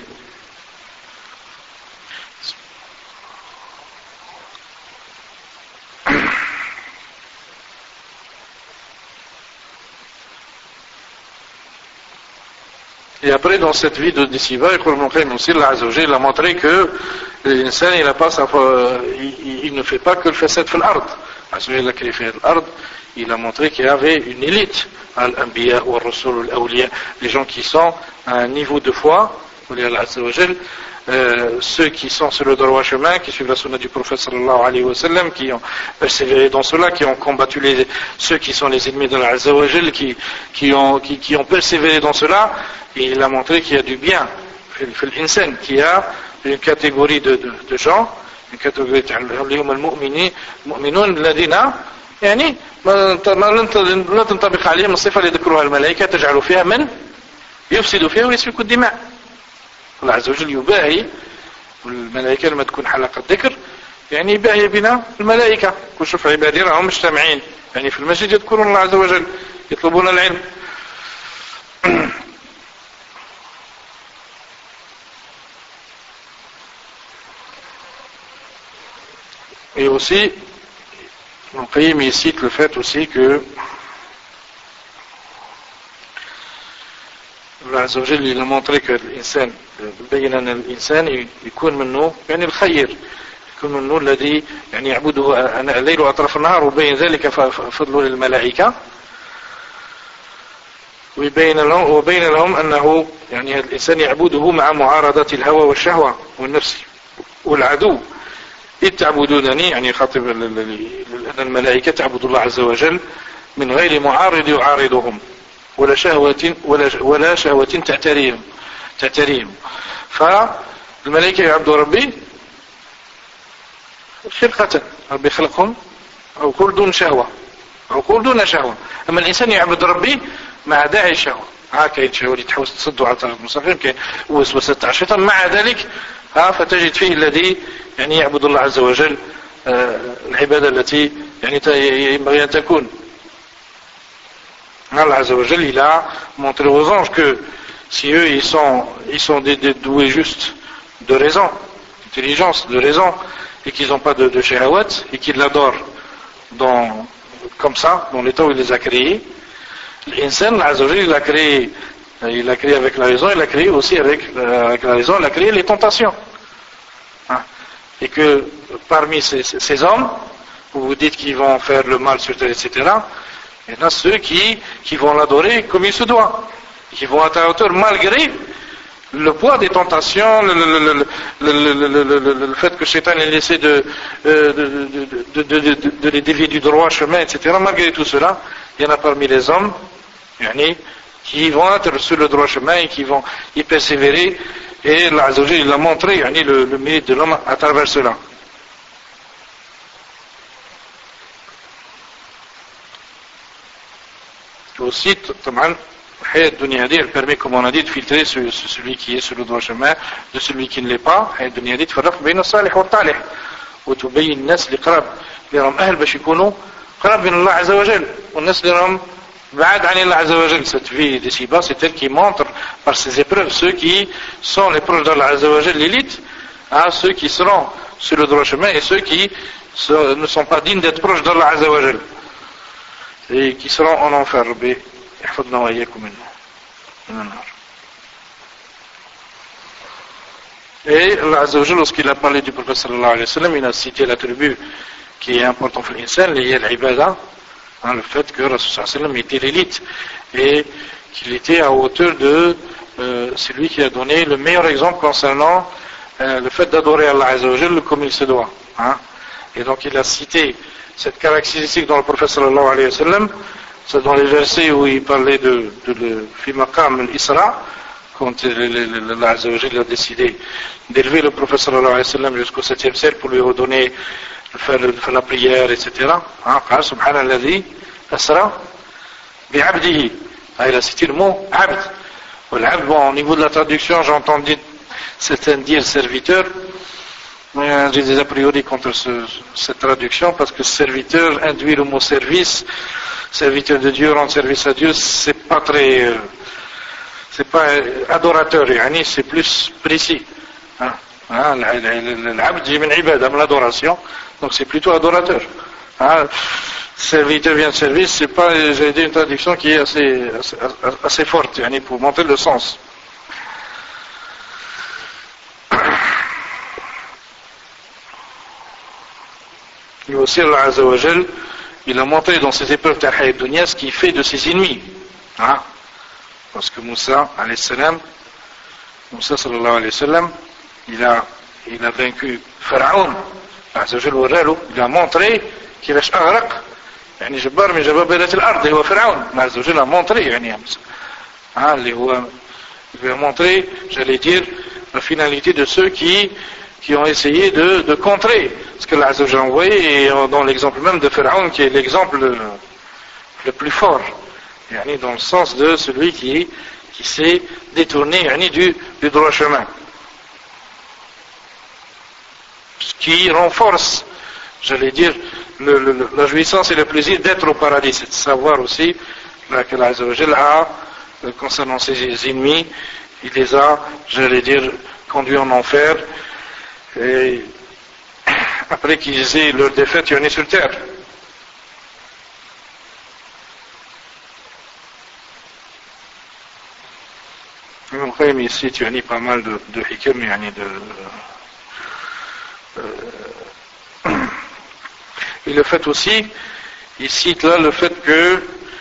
Speaker 1: Et après dans cette vie de d'ici-bas Allah Azza wa Jalla a montré que l'insan il ne fait pas que le facette fil ard. Il a créé l'ard. Il a montré qu'il y avait une élite, al-anbiya wa rasul al-awliya, les gens qui sont à un niveau de foi, ceux qui sont sur le droit chemin, qui suivent la sunna du prophète sallallahu alayhi wa sallam, qui ont persévéré dans cela, qui ont combattu ceux qui sont les ennemis de Allah Azza wa Jal, qui ont persévéré dans cela, et il a montré qu'il y a du bien, fil-insan, qu'il y a une catégorie de gens, une catégorie al-mu'minun alladhina يعني لا تنطبق عليهم الصفة اللي ذكروها الملائكة تجعل فيها من يفسد فيها ويسفك الدماء. الله عز وجل يباهي والملائكة لما تكون حلقة ذكر يعني يباهي بنا الملائكة كل شوف عبادي راهم مجتمعين يعني في المسجد يذكرون الله عز وجل يطلبون العلم. Et aussi Ibn Qayyim il cite le fait aussi que Allah Azza wa Jalla il a montré que l'insan بين أن الإنسان يكون منه يعني الخير يكون منه الذي يعني يعبده الليل وأطراف النهار وبين ذلك فضل للملائكة وبين لهم أنه يعني الإنسان يعبده مع معارضة الهوى والشهوة والنفس والعدو إذ تعبدونني يعني خاطب أن الملائكة تعبد الله عز وجل من غير معارض يعارضهم ولا شهوة تعتريهم فالملائكة يعبدوا ربي خلقة ربي خلقهم عقول دون شهوة أما الإنسان يعبد ربي مع داعي الشهوة كاين شهوة تحوس تصدوا على الطريق المستقيم، كاين وسوسة تاع الشيطان. مع ذلك فتجد فيه الذي يعني يعبد الله عز وجل العبادة التي يعني ينبغي أن تكون. Allah Azza wa Jal, il a montré aux anges que si eux ils sont doués juste de raison, d'intelligence, de raison, et qu'ils n'ont pas de shahawat, et qu'ils l'adorent comme ça, dans l'état où il les a créés, l'insan, Allah Azza wa Jal, il a créé avec la raison, il a créé aussi avec la raison, il a créé les tentations. Et que parmi ces hommes, vous vous dites qu'ils vont faire le mal sur terre, etc., il y en a ceux qui vont l'adorer comme il se doit, qui vont être à hauteur malgré le poids des tentations, le fait que Shaitan ait laissé de les dévier du droit chemin, etc. Malgré tout cela, il y en a parmi les hommes qui vont être sur le droit chemin et qui vont y persévérer. Et Allah Azza wa Jalla, il a montré le mérite de l'homme à travers cela. Aussi, la dunya elle permet, comme on a dit, de filtrer celui qui est sur le droit chemin de celui qui ne l'est pas. La dunya dit تفرق بين الصالح والطالح وتبين الناس اللي قراب اللي راهم أهل باش يكونوا قراب من الله عز وجل والناس اللي راهم بعاد عن الله عز وجل. Cette vie d'ici-bas, c'est elle qui montre par ses épreuves ceux qui sont les proches d'Allah Azza wa Jal, l'élite, ceux qui seront sur le droit chemin et ceux qui ne sont pas dignes d'être proches d'Allah Azza wa Jal et qui seront en enfer. Rabbi yahfadna wa iyyakum min an-nar. Et Allah Azza wa Jal, lorsqu'il a parlé du prophète sallallahu alayhi wa sallam, il a cité l'attribut qui est important pour l'insan, lié à l'ibada, le fait que Rasul sallallahu alayhi wa sallam était l'élite et qu'il était à hauteur de celui qui a donné le meilleur exemple concernant le fait d'adorer Allah Azza wa Jal comme il se doit. Et donc il a cité cette caractéristique dans le prophète sallallahu alayhi wa sallam, c'est dans les versets où il parlait de fi maqam al-Isra, quand Allah Azza wa Jal a décidé d'élever le prophète sallallahu alayhi wa sallam jusqu'au 7e ciel pour lui redonner, faire la prière, etc. قال سبحان الذي أسرى بعبده. Il a cité le mot abd. L'abd, bon, au niveau de la traduction, j'ai entendu certains dire serviteur. J'ai des a priori contre cette traduction parce que serviteur induit le mot service. Serviteur de Dieu, rendre service à Dieu, c'est pas adorateur, c'est plus précis. L'abd, j'ai min ibada, l'adoration, donc c'est plutôt adorateur. Serviteur vient de service, c'est pas, j'ai dit, une traduction qui est assez forte, pour montrer le sens. Et aussi Allah Azza wa Jal, il a montré dans ses épreuves de la dunya ce qu'il fait de ses ennemis. Parce que Moussa sallallahu alayhi wa sallam, il a vaincu Pharaon. Il a montré qu'il a أغرق جبار من جبابرة الأرض هو فرعون. Allah Azza wa Jal a montré il a montré, j'allais dire, la finalité de ceux qui ont essayé de contrer ce que Allah Azza wa Jal a envoyé, et dans l'exemple même de Pharaon qui est l'exemple le plus fort, dans le sens de celui qui s'est détourné du droit chemin. Ce qui renforce, j'allais dire, la jouissance et le plaisir d'être au paradis, c'est de savoir aussi que Allah Azza wa Jal a, concernant ses ennemis, il les a, j'allais dire, conduits en enfer, et après qu'ils aient leur défaite, ils en est sur terre. Ibn Qayyim ici, tu as pas mal de hikam, et le fait aussi, il cite là le fait que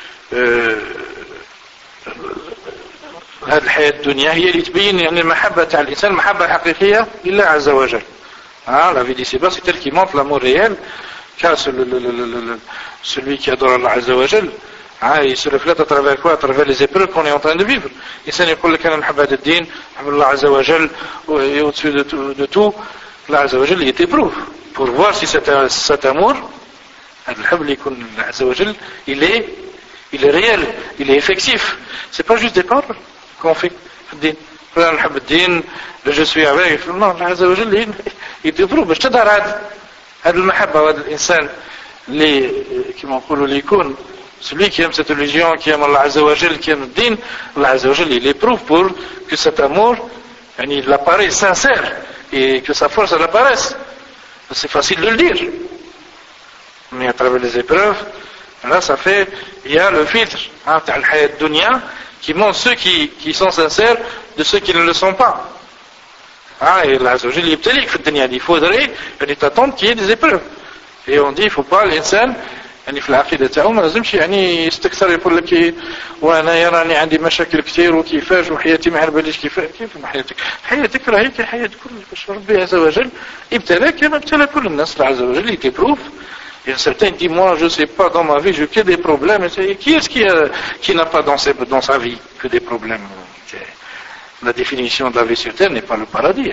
Speaker 1: هذه الحياة الدنيا هي اللي تبين المحبة تاع الإنسان المحبة الحقيقية لله عز وجل. La vie d'ici-bas, c'est elle qui montre l'amour réel qu'a celui qui adore Allah Azza wa Jal. Il se reflète à travers quoi? À travers les épreuves qu'on est en train de vivre. الإنسان يقول لك أنا محبة الدين محبة الله عز وجل et au-dessus de tout, Allah Azza wa Jal il t'éprouve pour voir si cet amour, الحب اللي يكون الله عز وجل, il il est réel, il est effectif. C'est pas juste des paroles qu'on fait. Je suis avec. Non, Allah Azza wa Jalla, il te prouve. باش تظهر هذه المحبة وهذا الإنسان اللي كما نقولوا اللي يكون celui qui aime cette religion, qui aime Allah Azza wa Jalla, qui aime le din, Allah Azza wa Jalla, il éprouve pour que cet amour, il apparaît sincère et que sa force elle apparaisse. C'est facile de le dire. Mais à travers les épreuves, là ça fait, il y a le filtre, t'as le hayat dunya, qui montre ceux qui sont sincères de ceux qui ne le sont pas. Et Allah Azza wa Jalla, il faudrait t'attendre qu'il y ait des épreuves. Et on dit, il ne faut pas l'insan, في العقيدة تاعو ما لازمش يستكثر يقول لك وانا راني عندي مشاكل كثير وكيفاش وحياتي ما عرفاليش كيف حياتك راهي كحياة كل باش ربي عز وجل ابتلاك كما ابتلى كل الناس عز وجل il t'éprouve. Et certains disent moi je sais pas dans ma vie j'ai que des problèmes. Qui est-ce qui n'a pas dans sa vie que des problèmes? La définition de la vie sur terre n'est pas le paradis.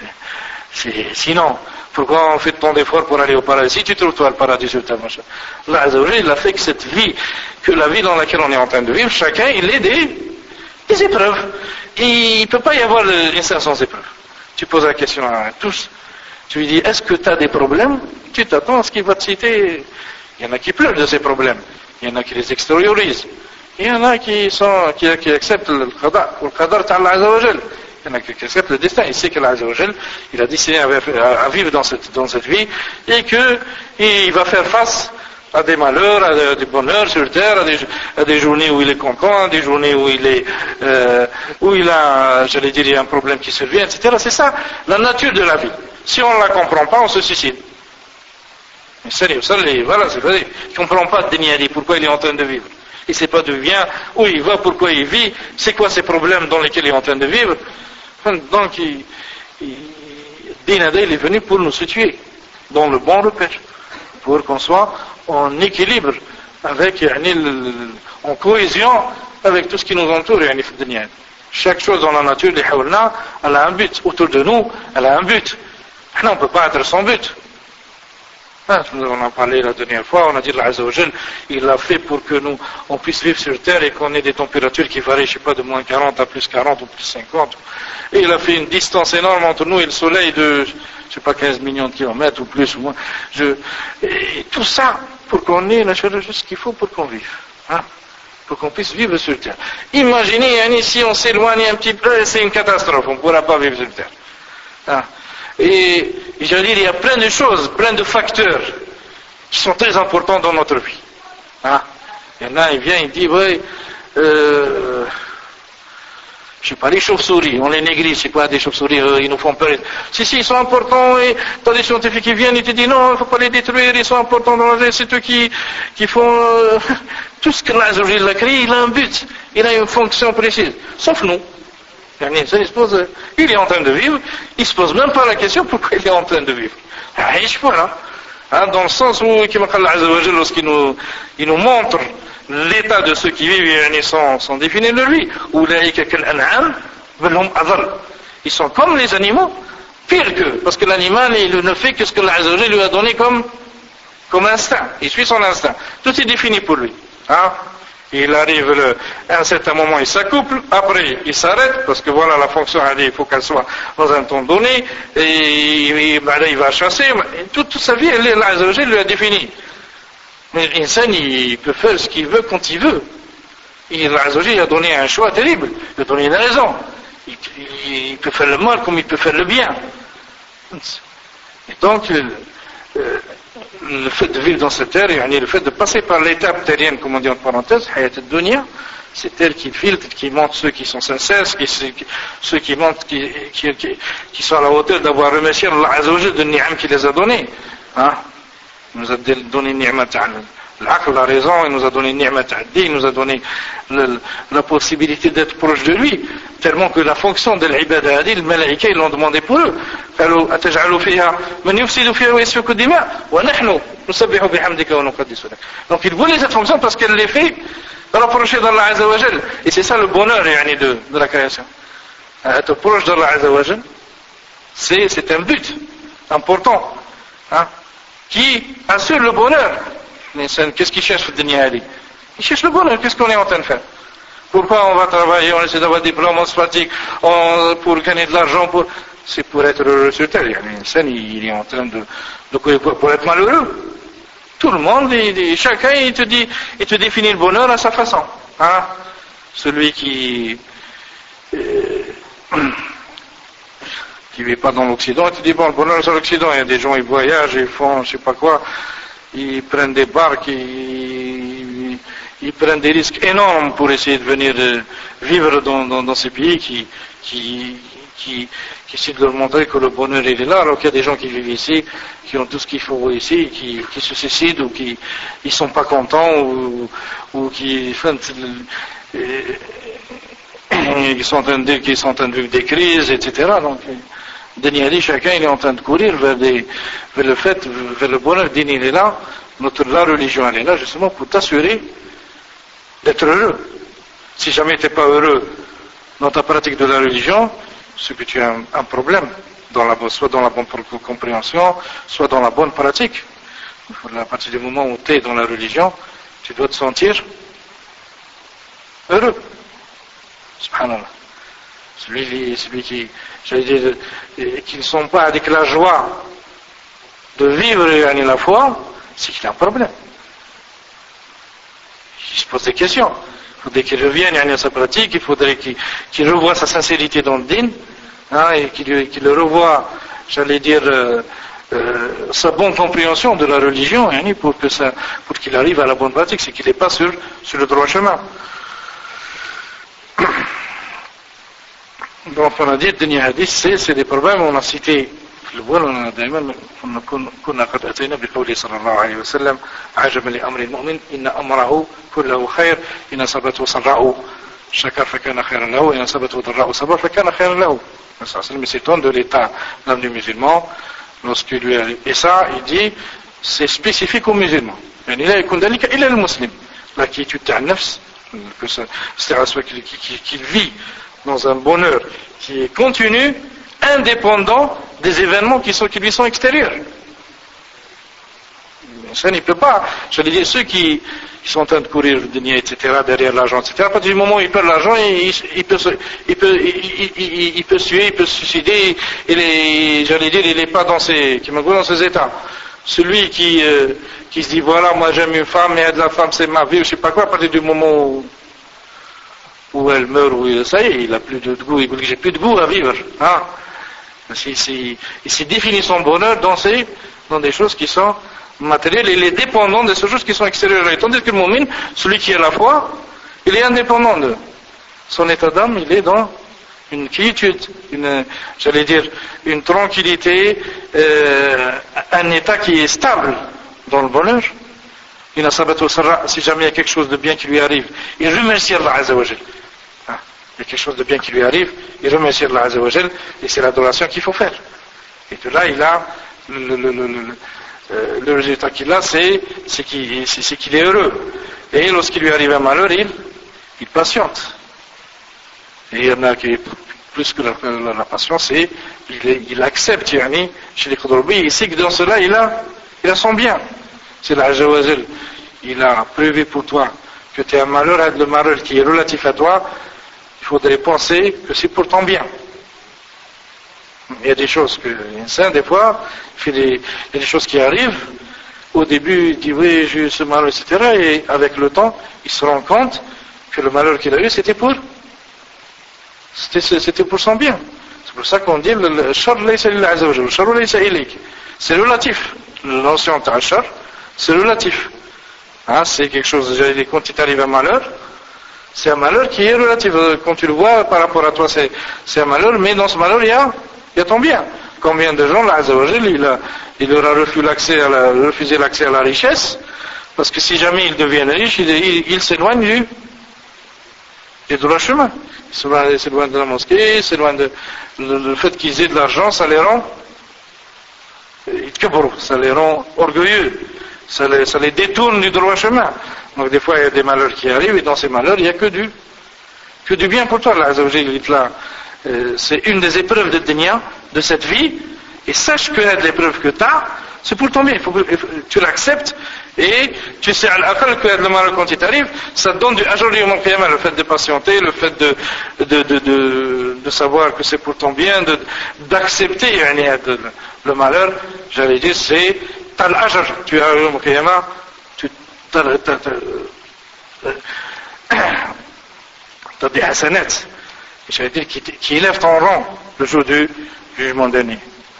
Speaker 1: Sinon, pourquoi on fait tant d'efforts pour aller au paradis? Si tu trouves toi le paradis sur terre, Allah Azza wa Jalla, il a fait que cette vie, que la vie dans laquelle on est en train de vivre, chacun il ait des épreuves. Et il ne peut pas y avoir l'insan sans épreuve. Tu poses la question à tous, tu lui dis est-ce que tu as des problèmes? Tu t'attends à ce qu'il va te citer. Il y en a qui pleurent de ces problèmes, il y en a qui les extériorisent, il y en a qui acceptent le qadar ou le qadar d'Allah Azza wa Jalla. Il y en a qui acceptent le destin. Il sait qu'Allah Azza wa Jalla, il a destiné à vivre dans cette vie et qu'il va faire face à des malheurs, à des bonheurs sur terre, à des journées où il est content, à des journées où il a, j'allais dire, il y a un problème qui survient, etc. C'est ça, la nature de la vie. Si on ne la comprend pas, on se suicide. Mais sérieux, voilà, c'est vrai. Il ne comprend pas de Niadi, pourquoi il est en train de vivre. Il ne sait pas d'où il vient, où il va, pourquoi il vit, c'est quoi ces problèmes dans lesquels il est en train de vivre. Donc, Dinada, il est venu pour nous situer dans le bon repère, pour qu'on soit en équilibre, en cohésion avec tout ce qui nous entoure. Chaque chose dans la nature, elle a un but. Autour de nous, elle a un but. On ne peut pas être sans but. On en parlé la dernière fois, on a dit Allah Azza wa Jalla, il l'a fait pour que nous, on puisse vivre sur terre et qu'on ait des températures qui varient, je sais pas, de moins 40 à plus 40 ou plus 50. Et il a fait une distance énorme entre nous et le soleil de, je sais pas, 15 millions de kilomètres ou plus ou moins. Et tout ça, pour qu'on ait juste ce qu'il faut pour qu'on vive. Pour qu'on puisse vivre sur terre. Imaginez, si on s'éloigne un petit peu, c'est une catastrophe, on ne pourra pas vivre sur terre. Et j'allais dire, il y a plein de choses, plein de facteurs qui sont très importants dans notre vie. Il y en a, il vient, il dit, je sais pas, les chauves-souris, on les néglige, c'est quoi des chauves-souris, ils nous font peur. Si, ils sont importants, et t'as des scientifiques qui viennent, ils te disent, non, il ne faut pas les détruire, ils sont importants dans la vie, c'est eux qui font, tout ce que l'Azza a créé, il a un but, il a une fonction précise, sauf nous. Il est en train de vivre, il ne se pose même pas la question pourquoi il est en train de vivre. Dans le sens où, lorsqu'il nous montre l'état de ceux qui vivent, sont définis de lui. Ils sont comme les animaux, pire qu'eux, parce que l'animal, il ne fait que ce que l'Azza lui a donné comme instinct. Il suit son instinct. Tout est défini pour lui. Il arrive à un certain moment, il s'accouple, après il s'arrête, parce que voilà la fonction, il faut qu'elle soit dans un temps donné, et il va chasser, toute sa vie, l'Azza lui a défini. Mais l'insan, il peut faire ce qu'il veut quand il veut. Et l'Azza a donné un choix terrible, il a donné une raison. Il peut faire le mal comme il peut faire le bien. Et donc, le fait de vivre dans cette terre, le fait de passer par l'étape terrienne, comme on dit en parenthèse, hayat ad-dunya, c'est elle qui filtre, qui montre ceux qui sont sincères, ceux qui montrent, qui sont à la hauteur d'avoir remercié Allah Azza wa Jalla de ni'am qu'il les a donnés. Il nous a donné ni'mat l'aql, la raison, il nous a donné ni'mat ad-din, il nous a donné la possibilité d'être proche de lui, tellement que la fonction de l'ibada, les malaïka, ils l'ont demandé pour eux. قالوا أتجعل فيها من يفسد فيها ويسفك الدماء ونحن نسبح بحمدك ونقدس لك. Donc il voulait cette fonction parce qu'elle les fait rapprocher d'Allah Azza wa Jalla. Et c'est ça le bonheur de la création. Être proche d'Allah Azza wa Jalla, c'est un but important, qui assure le bonheur. Qu'est-ce qu'il cherche dans le dunya? Ils cherchent le bonheur. Qu'est-ce qu'on est en train de faire? Pourquoi on va travailler, on essaie d'avoir des diplômes, on se fatigue, pour gagner de l'argent, c'est pour être heureux sur terre. Il est en train pour être malheureux. Tout le monde, chacun, il te définit le bonheur à sa façon. Hein? Celui qui vit pas dans l'Occident, il te dit, bon, le bonheur c'est l'Occident. Il y a des gens, ils voyagent, ils font, je sais pas quoi, ils prennent des barques, ils prennent des risques énormes pour essayer de venir vivre dans ces pays qui essaient de leur montrer que le bonheur il est là, alors qu'il y a des gens qui vivent ici, qui ont tout ce qu'il faut ici, qui se suicident ou qui ils sont pas contents ou qui sont en train de dire qu'ils sont en train de vivre des crises, etc. Donc, Daniel, chacun il est en train de courir vers le bonheur. Dini il est là, la religion elle est là justement pour t'assurer d'être heureux. Si jamais tu n'es pas heureux dans ta pratique de la religion, c'est que tu as un problème, soit dans la bonne compréhension, soit dans la bonne pratique. À partir du moment où tu es dans la religion, tu dois te sentir heureux. Subhanallah. Celui qui, j'allais dire, qui ne sont pas avec la joie de vivre la foi, c'est qu'il a un problème. Il se pose des questions. Il faudrait qu'il revienne à sa pratique, il faudrait qu'il revoie sa sincérité dans le din, hein, et qu'il revoie, j'allais dire, sa bonne compréhension de la religion, hein, pour qu'il arrive à la bonne pratique, c'est qu'il n'est pas sur le droit chemin. Donc on a dit, le dernier hadith, c'est des problèmes, on a cité الأول أنا دائما كنا قد أتينا بقوله صلى الله عليه وسلم عجبا لأمر المؤمن إن أمره كله خير إن أصابته سراء شكر فكان خيرا له وإن أصابته ضراء صبر فكان خيرا له. Il s'étonne de l'état d'un musulman lorsqu'il lui arrive. Et ça, il dit, c'est spécifique aux musulmans. يعني لا يكون ذلك إلا المسلم. La quiétude تاع النفس, c'est-à-dire qu'il vit dans un bonheur qui est continu, indépendant des événements qui lui sont extérieurs. Ça, il ne peut pas. Je veux dire, ceux qui sont en train de courir le denier, etc., derrière l'argent, etc., à partir du moment où il perd l'argent, il peut suer, il peut se suicider, j'allais dire, il n'est pas dans ses états. Celui qui se dit, voilà, moi j'aime une femme, et de la femme c'est ma vie, je ne sais pas quoi, à partir du moment où elle meurt, ça y est, il n'a plus de goût, il dit, j'ai plus de goût à vivre. Hein? Il s'est défini son bonheur dans des choses qui sont matérielles, et il est dépendant de ces choses qui sont extérieures. Et tandis que le mu'min, celui qui a la foi, il est indépendant de son état d'âme, il est dans une quiétude, j'allais dire, une tranquillité, un état qui est stable dans le bonheur. Si jamais il y a quelque chose de bien qui lui arrive, il remercie Allah Azza wa Jal. Il y a quelque chose de bien qui lui arrive, il remercie Allah Azza wa Jal, et c'est l'adoration qu'il faut faire. Et de là, il a le résultat qu'il a, c'est qu'il est heureux. Et lorsqu'il lui arrive un malheur, il patiente. Et il y en a qui, plus que la patience, c'est il accepte, chez les Khudroubi, il sait que dans cela, il a son bien. C'est Allah Azza wa Jal, il a prévu pour toi que tu as un malheur, le malheur qui est relatif à toi, il faudrait penser que c'est pour ton bien. Il y a des choses que l'insan, des fois, il y a des choses qui arrivent. Au début, il dit oui, j'ai eu ce malheur, etc. Et avec le temps, il se rend compte que le malheur qu'il a eu, c'était pour son bien. C'est pour ça qu'on dit le shar laysa lillahi azza wa jalla, le shar laysa ilayk. C'est relatif. La notion de shar, c'est relatif. Hein, c'est quelque chose, j'allais dire, quand il t'arrive un malheur, c'est un malheur qui est relatif. Quand tu le vois par rapport à toi, c'est un malheur, mais dans ce malheur, il y a ton bien. Combien de gens, là, Azza wa Jal, il leur a refusé l'accès à la richesse, parce que si jamais ils deviennent riches, ils s'éloignent du droit chemin. Ils s'éloignent de la mosquée, ils s'éloignent le fait qu'ils aient de l'argent, ça les rend orgueilleux, ça les détourne du droit chemin. Donc des fois il y a des malheurs qui arrivent, et dans ces malheurs il n'y a que du bien pour toi. C'est une des épreuves de dunya, de cette vie, et sache que l'épreuve que tu as, c'est pour ton bien. Il faut que tu l'acceptes, et tu sais à l'aqal que le malheur quand il t'arrive, ça te donne du ajr yawm al-qiyamah, le fait de patienter, le fait de savoir que c'est pour ton bien, d'accepter le malheur, j'allais dire, c'est t'as l'ajr, tu as yawm al-qiyamah, t'as des hasanats, j'allais dire, qui élèvent ton rang le jour du jugement dernier.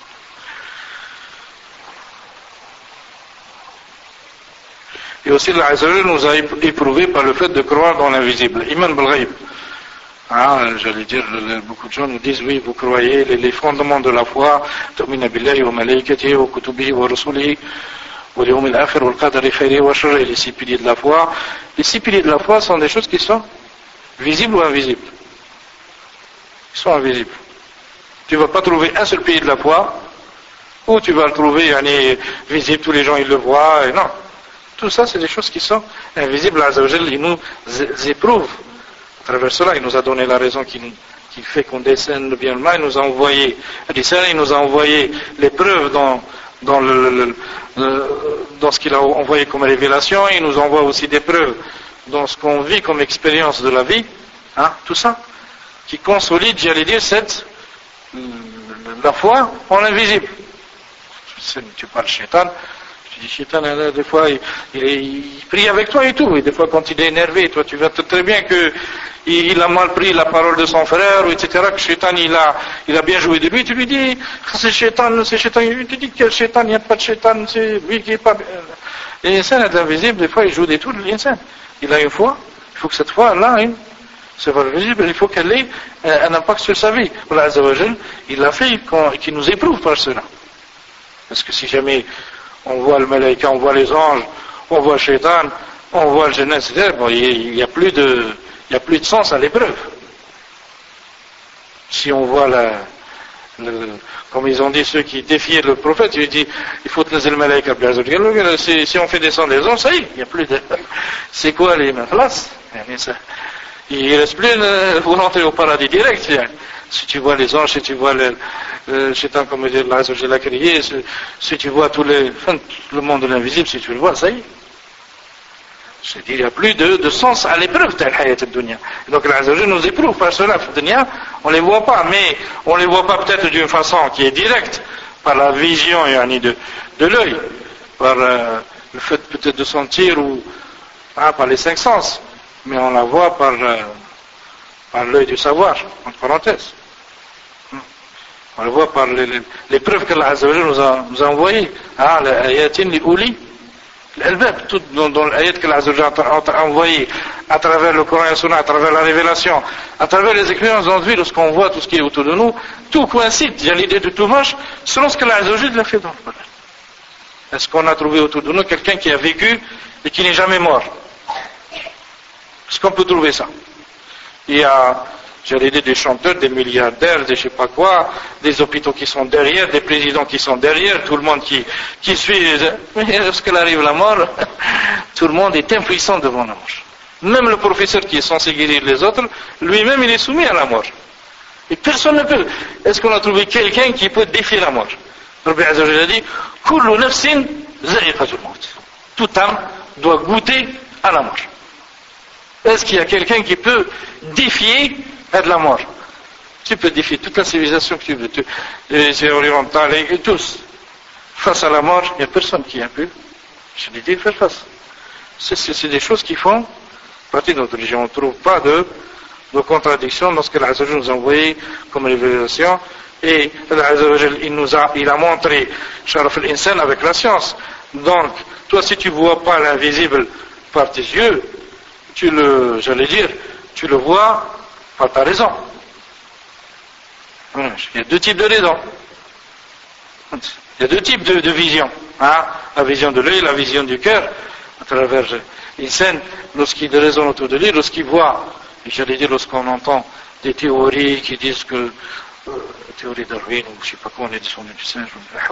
Speaker 1: Et aussi, Allah Azza wa Jalla nous a éprouvé par le fait de croire dans l'invisible. Iman bil-ghaib. J'allais dire, beaucoup de gens nous disent, oui, vous croyez les fondements de la foi, tu'minu billahi wa malaikatihi wa kutubihi wa rusulihi wa al-yawm al-akhir wa al-qadari khayrihi wa sharrihi, les 6 piliers de la foi. Les 6 piliers de la foi sont des choses qui sont visibles ou invisibles. Ils sont invisibles. Tu ne vas pas trouver un seul pilier de la foi, ou tu vas le trouver visible, tous les gens ils le voient, et non. Tout ça, c'est des choses qui sont invisibles. Azza wa Jalla, il nous éprouve. À travers cela, il nous a donné la raison qui fait qu'on décerne le bien et le mal. Il nous a envoyé il nous a envoyé les preuves dans ce qu'il a envoyé comme révélation. Il nous envoie aussi des preuves dans ce qu'on vit comme expérience de la vie. Tout ça qui consolide, j'allais dire, la foi en l'invisible. Tu parles shaitan. Le shaitan, des fois, il prie avec toi et tout. Et des fois, quand il est énervé, toi, tu vois très bien qu'il a mal pris la parole de son frère, etc. Que le shaitan, il a bien joué de lui. Tu lui dis, c'est shaitan. Il te dit, quel shaitan, il n'y a pas de shaitan, c'est lui qui est pas bien. L'insan est invisible, des fois, il joue des tours de l'insan. Il a une foi. Il faut que cette foi-là, c'est pas visible, il faut qu'elle ait un impact sur sa vie. Allah Azza wa Jalla, il l'a fait, qu'il nous éprouve par cela. Parce que si jamais on voit le malaïka, on voit les anges, on voit le shaitan, on voit le jinn, etc. Bon, il n'y a plus de sens à l'épreuve. Si on voit comme ils ont dit ceux qui défiaient le prophète, ils disent il faut tenir le malaïka. Si on fait descendre les anges, ça y est, il n'y a plus de. C'est quoi les makhlas? Il ne reste plus vous rentrez au paradis direct. Si tu vois les anges, si tu vois le shaitan, comme dit Allah Azza wa Jalla crié, si tu vois le monde de l'invisible, si tu le vois, ça y est. C'est-à-dire, il n'y a plus de sens à l'épreuve de la hayat al-dunya. Donc, Allah Azza wa Jalla nous éprouve par cela, dunya, on ne les voit pas, mais on ne les voit pas peut-être d'une façon qui est directe, par la vision de l'œil, par le fait peut-être de sentir, ou par les 5 sens, mais on la voit par l'œil du savoir, entre parenthèses. On le voit par les preuves que Allah Azza wa Jalla nous a envoyées. L'ayatin li uli l'albab, tout dans l'ayat que Allah Azza wa Jalla a envoyé à travers le Coran et la Sunna, à travers la révélation, à travers les expériences dans notre vie, lorsqu'on voit tout ce qui est autour de nous, tout coïncide, il y a l'idée de tout marche, selon ce que Allah Azza wa Jalla a fait dans le Coran. Est-ce qu'on a trouvé autour de nous quelqu'un qui a vécu et qui n'est jamais mort? Est-ce qu'on peut trouver ça? Il y a, j'allais dire, des chanteurs, des milliardaires, des je sais pas quoi, des hôpitaux qui sont derrière, des présidents qui sont derrière, tout le monde qui suit. Mais lorsqu'il arrive la mort, tout le monde est impuissant devant la mort. Même le professeur qui est censé guérir les autres, lui-même il est soumis à la mort. Et personne ne peut. Est-ce qu'on a trouvé quelqu'un qui peut défier la mort? Rabbi Azza wa Jalla dit, kullu nafsin za'iqatul maut. Toute âme doit goûter à la mort. Est-ce qu'il y a quelqu'un qui peut défier de la mort? Tu peux défier toute la civilisation que tu veux, les orientales et tous. Face à la mort, il n'y a personne qui a pu, je l'ai dit, faire face. C'est des choses qui font partie de notre religion. On ne trouve pas de contradictions dans ce que Allah Azza wa Jalla nous a envoyé comme révélation. Et Allah Azza wa Jalla, il a montré Sharaf al-Insan avec la science. Donc, toi, si tu ne vois pas l'invisible par tes yeux, tu le vois par ta raison. Il y a 2 types de raisons. Il y a 2 types de vision. La vision de l'œil, la vision du cœur, à travers l'insan, lorsqu'il raisonne autour de lui, lorsqu'il voit, lorsqu'on entend des théories qui disent que théorie Darwin ou je ne sais pas quoi, on est descendu du singe,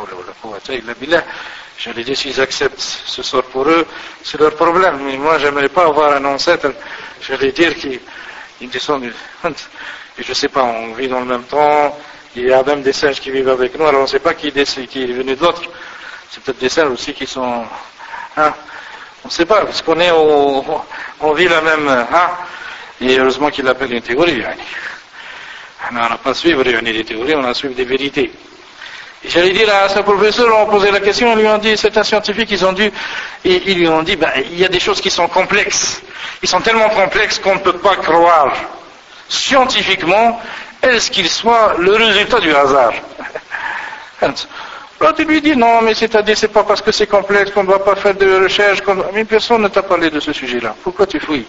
Speaker 1: j'allais dire, s'ils acceptent ce sort pour eux, c'est leur problème. Mais moi, j'aimerais pas avoir un ancêtre, j'allais dire, qui descend du. Et je ne sais pas, on vit dans le même temps, il y a même des singes qui vivent avec nous, alors on ne sait pas qui est venu de l'autre. C'est peut-être des singes aussi qui sont On ne sait pas, parce qu'on est on vit la même, hein, et heureusement qu'il l'appelle une théorie. On n'a pas à suivre des théories, on a à suivre des vérités. Et j'allais dire à ce professeur, on posé la question, on lui a dit, c'est un scientifique, ils lui ont dit, il y a des choses qui sont complexes. Ils sont tellement complexes qu'on ne peut pas croire scientifiquement, est-ce qu'il soit le résultat du hasard? Alors tu lui dis, non, mais c'est-à-dire, c'est pas parce que c'est complexe qu'on ne doit pas faire de recherche, mais personne ne t'a parlé de ce sujet-là. Pourquoi tu fouilles?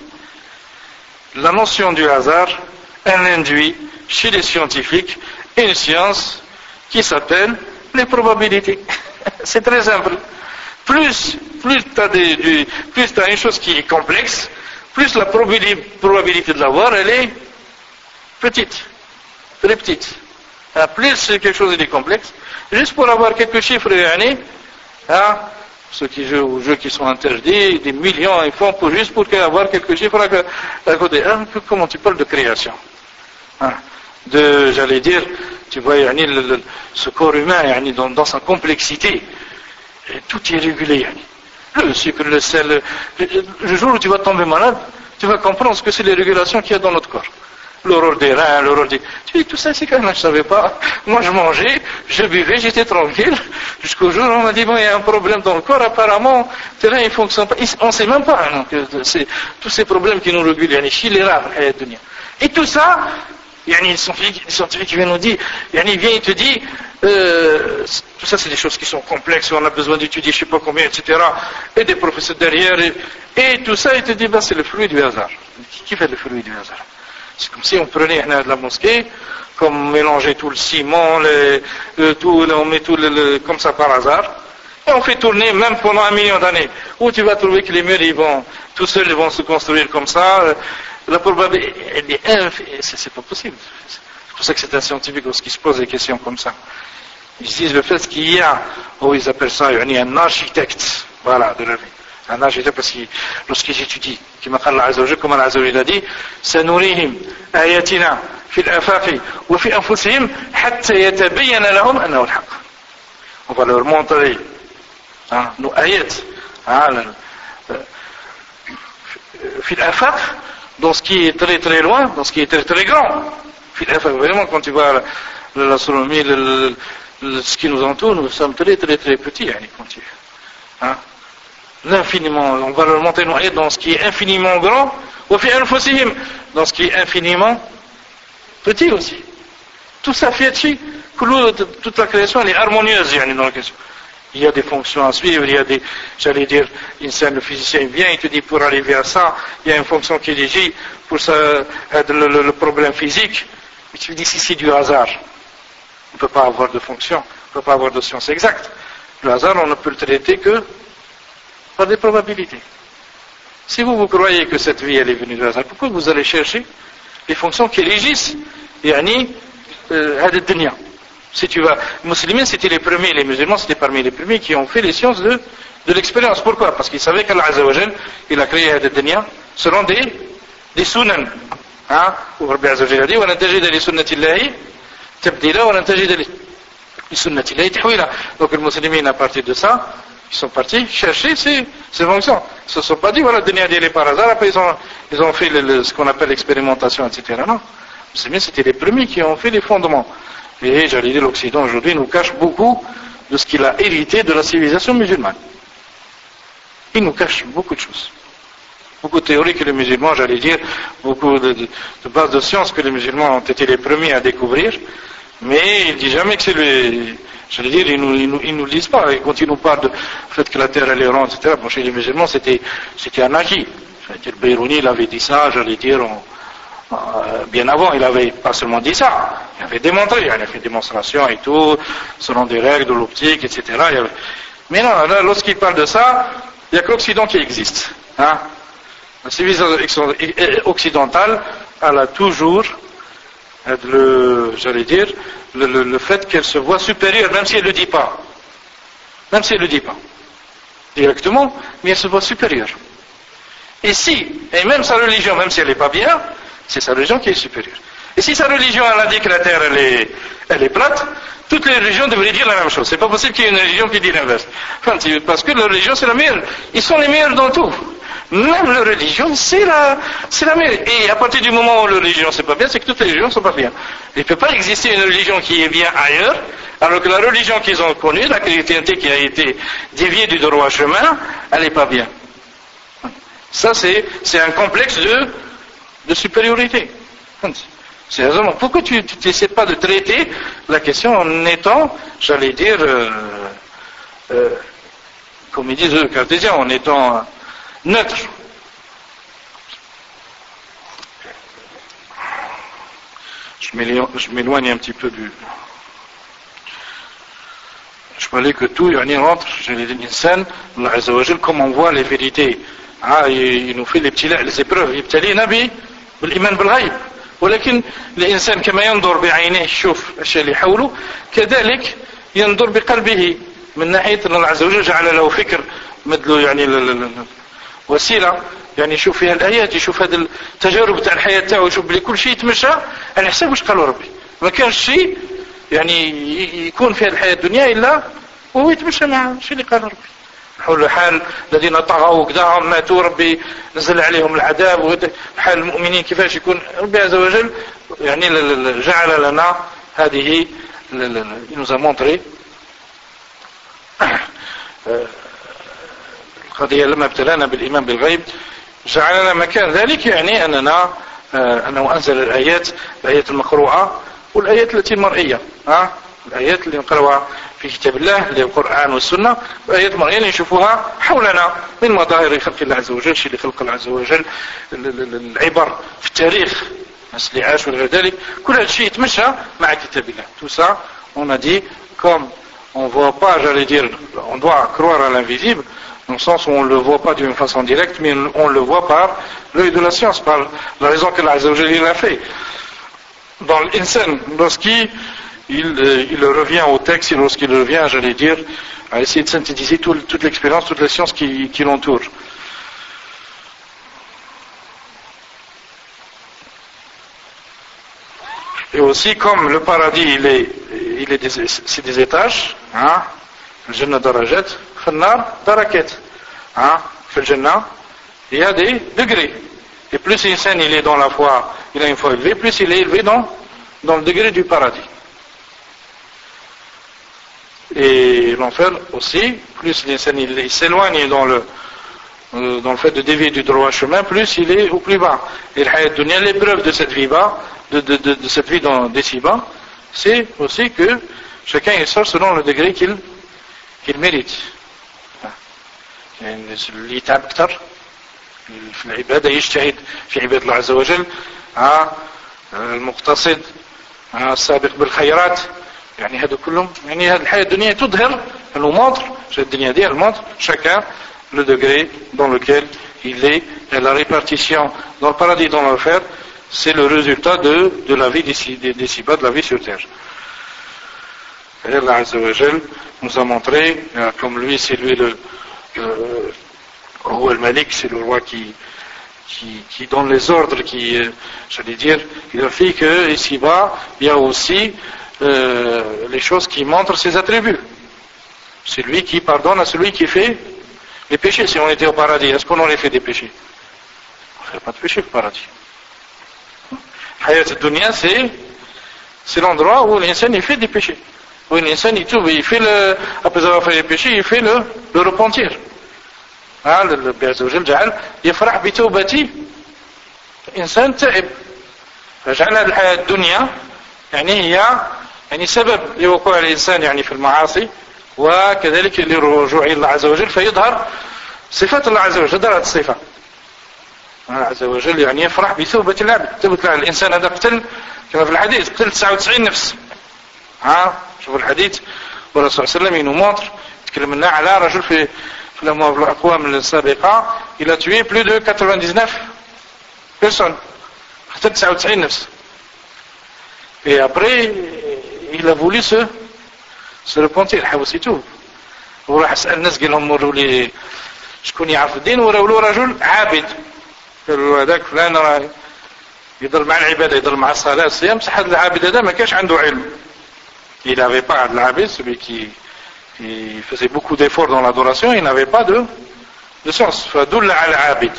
Speaker 1: La notion du hasard, elle induit chez les scientifiques une science qui s'appelle les probabilités. C'est très simple. Plus tu as une chose qui est complexe, plus la probabilité de l'avoir, elle est petite, très petite. Plus quelque chose est complexe, juste pour avoir quelques chiffres réunis, ceux qui jouent aux jeux qui sont interdits, des millions ils font juste pour avoir quelques chiffres à côté. Comment tu parles de création? J'allais dire, tu vois, ce corps humain, dans sa complexité, tout est régulé. Le sucre, le sel, le jour où tu vas tomber malade, tu vas comprendre ce que c'est les régulations qu'il y a dans notre corps. L'aurore des reins, l'aurore des... Tu dis, tout ça, c'est quand même, je ne savais pas. Moi, je mangeais, je buvais, j'étais tranquille. Jusqu'au jour où on m'a dit, il y a un problème dans le corps, apparemment, tes reins, ils ne fonctionnent pas. On ne sait même pas, c'est tous ces problèmes qui nous régulent, et tout ça, il y a une scientifique qui vient nous dire, il vient et te dit, tout ça c'est des choses qui sont complexes, on a besoin d'étudier je ne sais pas combien, etc. Et des professeurs derrière, et tout ça, il te dit, c'est le fruit du hasard. Qui fait le fruit du hasard? C'est comme si on prenait de la mosquée, comme on mélangeait tout le ciment, on met tout comme ça par hasard, et on fait tourner même pendant 1 million d'années. Où tu vas trouver que les murs, tout seuls, ils vont se construire comme ça. La probabilité, elle est c'est pas possible. C'est pour ça que c'est un scientifique lorsqu'il se pose des questions comme ça. Ils disent le fait qu'il y a, ils appellent ça, un architecte, voilà, de la vie. Un architecte, parce que lorsqu'ils étudient, comme Allah Azza wa Jalla a dit, سنريهم آياتنا في الآفاق وفي أنفسهم حتى يتبين لهم أنه الحق. On va leur montrer nos ayats, في الآفاق, dans ce qui est très très loin, dans ce qui est très très grand. Vraiment, quand tu vois l'astronomie, ce qui nous entoure, nous sommes très très très petits. L'infiniment, on va leur montrer dans ce qui est infiniment grand, dans ce qui est infiniment petit aussi. Tout ça fait toute la création, elle est harmonieuse dans la question. Il y a des fonctions à suivre, il y a des, j'allais dire, le physicien vient, il te dit pour arriver à ça, il y a une fonction qui est dit pour ça, le problème physique. Mais tu dis si c'est du hasard. On ne peut pas avoir de fonction, on ne peut pas avoir de science exacte. Le hasard, on ne peut le traiter que par des probabilités. Si vous croyez que cette vie, elle est venue du hasard, pourquoi vous allez chercher les fonctions qui régissent, dunya? Si tu vas, les musulmans c'était les premiers, les musulmans c'était parmi les premiers qui ont fait les sciences de l'expérience. Pourquoi? Parce qu'ils savaient qu'Allah Azza wa Jal, il a créé la dunya selon des sunan. Où Rabbi Azza wa Jal a dit, وَلَنْ تَجِدَ لِسُنَّةِ اللَّهِ تَبْدِيلًا وَلَنْ تَجِدَ لِسُنَّةِ اللَّهِ تَحْوِيلًا. Donc les musulmans à partir de ça, ils sont partis chercher ces fonctions. Ils ne se sont pas dit, voilà, la dunya elle est par hasard, après ils ont fait ce qu'on appelle l'expérimentation, etc. Non. Les musulmans c'était les premiers qui ont fait les fondements. Et j'allais dire, l'Occident aujourd'hui nous cache beaucoup de ce qu'il a hérité de la civilisation musulmane. Il nous cache beaucoup de choses. Beaucoup de théories que les musulmans, j'allais dire, beaucoup de bases de sciences que les musulmans ont été les premiers à découvrir, mais il ne dit jamais que c'est lui. J'allais dire, ils nous le disent pas. Et quand ils nous parlent du fait que la terre elle est ronde, etc., bon, chez les musulmans c'était un acquis. J'allais dire, Beyrouni, il avait dit ça, j'allais dire, bien avant, il avait pas seulement dit ça, il avait démontré, il avait fait démonstration et tout, selon des règles de l'optique, etc. Mais non, là, lorsqu'il parle de ça, il n'y a que l'Occident qui existe. La civilisation occidentale, elle a toujours, j'allais dire, le fait qu'elle se voit supérieure, même si elle ne le dit pas. Même si elle ne le dit pas. Directement, mais elle se voit supérieure. Et même sa religion, même si elle n'est pas bien, c'est sa religion qui est supérieure. Et si sa religion elle a dit que la terre elle est plate, toutes les religions devraient dire la même chose. C'est pas possible qu'il y ait une religion qui dit l'inverse. Enfin, parce que la religion c'est la meilleure. Ils sont les meilleurs dans tout. Même la religion c'est la meilleure. Et à partir du moment où la religion c'est pas bien, c'est que toutes les religions sont pas bien. Il ne peut pas exister une religion qui est bien ailleurs, alors que la religion qu'ils ont connue, la chrétienté qui a été déviée du droit chemin, elle n'est pas bien. Ça c'est un complexe de supériorité. C'est raisonnable. Pourquoi tu n'essaies pas de traiter la question en étant, j'allais dire, comme ils disent eux, cartésiens, en étant neutre. Je m'éloigne un petit peu du... Je parlais que tout, il rentre, j'allais dire, l'insan, Allah Azza wa Jal, comme on voit les vérités. Il nous fait les épreuves. يبتلينا بالإيمان بالغيب. ولكن الإنسان كما ينظر بعينيه يشوف الأشياء اللي حوله كذلك ينظر بقلبه من ناحية أن الله عز وجل جعل له فكر مثل يعني وسيلة يعني يشوف فيها الآيات يشوف هذه التجارب تاع الحياة تاعو يشوف بلي كل شيء يتمشى على حساب واش قالوا ربي ما كانش شيء يعني يكون في هذه الحياة الدنيا إلا وهو يتمشى مع الشيء اللي قال ربي حول حال الذين طغوا وكذا ماتوا ربي نزل عليهم العذاب حال المؤمنين كيفاش يكون ربي عز وجل يعني جعل لنا هذه nous a montré القضية لما ابتلانا بالإيمان بالغيب جعل لنا مكان ذلك يعني أنه أنزل الآيات المقروءة والآيات التي المرئية الآيات اللي نقرأها في كتاب الله اللي القرآن والسنة وآيات مرئية نشوفوها حولنا من مظاهر خلق الله عز وجل شيء اللي خلق الله عز وجل العبر في التاريخ الناس اللي عاشوا وغير ذلك كل هذا الشيء يتمشى مع كتاب الله tout ça on a dit comme on voit pas j'allais dire on doit croire à l'invisible dans le sens où on ne le voit pas d'une façon directe mais on le voit par l'œil de la science par la raison que Allah Azza wa Jalla il a fait dans l'insan lorsqu'il revient au texte et lorsqu'il revient, j'allais dire, à essayer de synthétiser toute l'expérience, toute la science qui l'entoure. Et aussi, comme le paradis, c'est des étages, le Jannah darajat, le Nar darakat. Le Jannah, il y a des degrés. Et plus l'insan il est dans la foi, il a une foi élevée, plus il est élevé dans le degré du paradis. Et l'enfer aussi, plus l'insan il s'éloigne dans le fait de dévier du droit chemin, plus il est au plus bas. Et l'épreuve de cette vie bas, de cette vie d'ici bas, c'est aussi que chacun il sort selon le degré qu'il mérite. اللي يتعب أكثر في العبادة يجتهد في عبادة الله عز وجل المقتصد السابق بالخيرات يعني هذا كلهم يعني هذه الحياة الدنيا تظهر elle montre cette الدنيا دي elle montre chacun le degré dans lequel il est et la répartition dans le paradis et dans l'enfer c'est le résultat de la vie d'ici bas de la vie sur terre. Et Allah Azza wa Jal nous a montré comme lui c'est lui le roi al-Malik c'est le roi qui donne les ordres j'allais dire il a fait que ici bas il y a aussi les choses qui montrent ses attributs. C'est lui qui pardonne à celui qui fait les péchés. Si on était au paradis, est-ce qu'on aurait fait des péchés? On ne ferait pas de péchés au paradis. Hayat al-Dunya, c'est l'endroit où l'insan il fait des péchés. Où l'insan il fait après avoir fait les péchés, il fait le repentir. Le Béazou Jal Ja'al, يفرح بتوبة إنسان تائب. فجعل الحياة الدنيا يعني هي سبب لوقوع الإنسان يعني في المعاصي وكذلك لرجوع الله عز وجل فيظهر صفات الله عز وجل ظهرت الصفة الله عز وجل يعني يفرح بتوبة العبد توبة الإنسان هذا قتل كما في الحديث قتل 99 نفس شوفوا الحديث والرسول صلى الله عليه وسلم ينمطر تكلم لنا على رجل في الأقوام السابقة il a tué plus de 99 personnes قتل 99 نفس. Et après, il a voulu se repentir, حاول يتوب. وراح سأل الناس قال لهم مروا لي شكون يعرف الدين وراوا له رجل عابد. قالوا هذاك فلان راه يضل مع العبادة يضل مع الصلاة الصيام بصح هذا العابد هذا ما كانش عنده علم. Il n'avait pas de l'abid, celui qui faisait beaucoup d'efforts dans l'adoration, il n'avait pas de sens. فدل على العابد.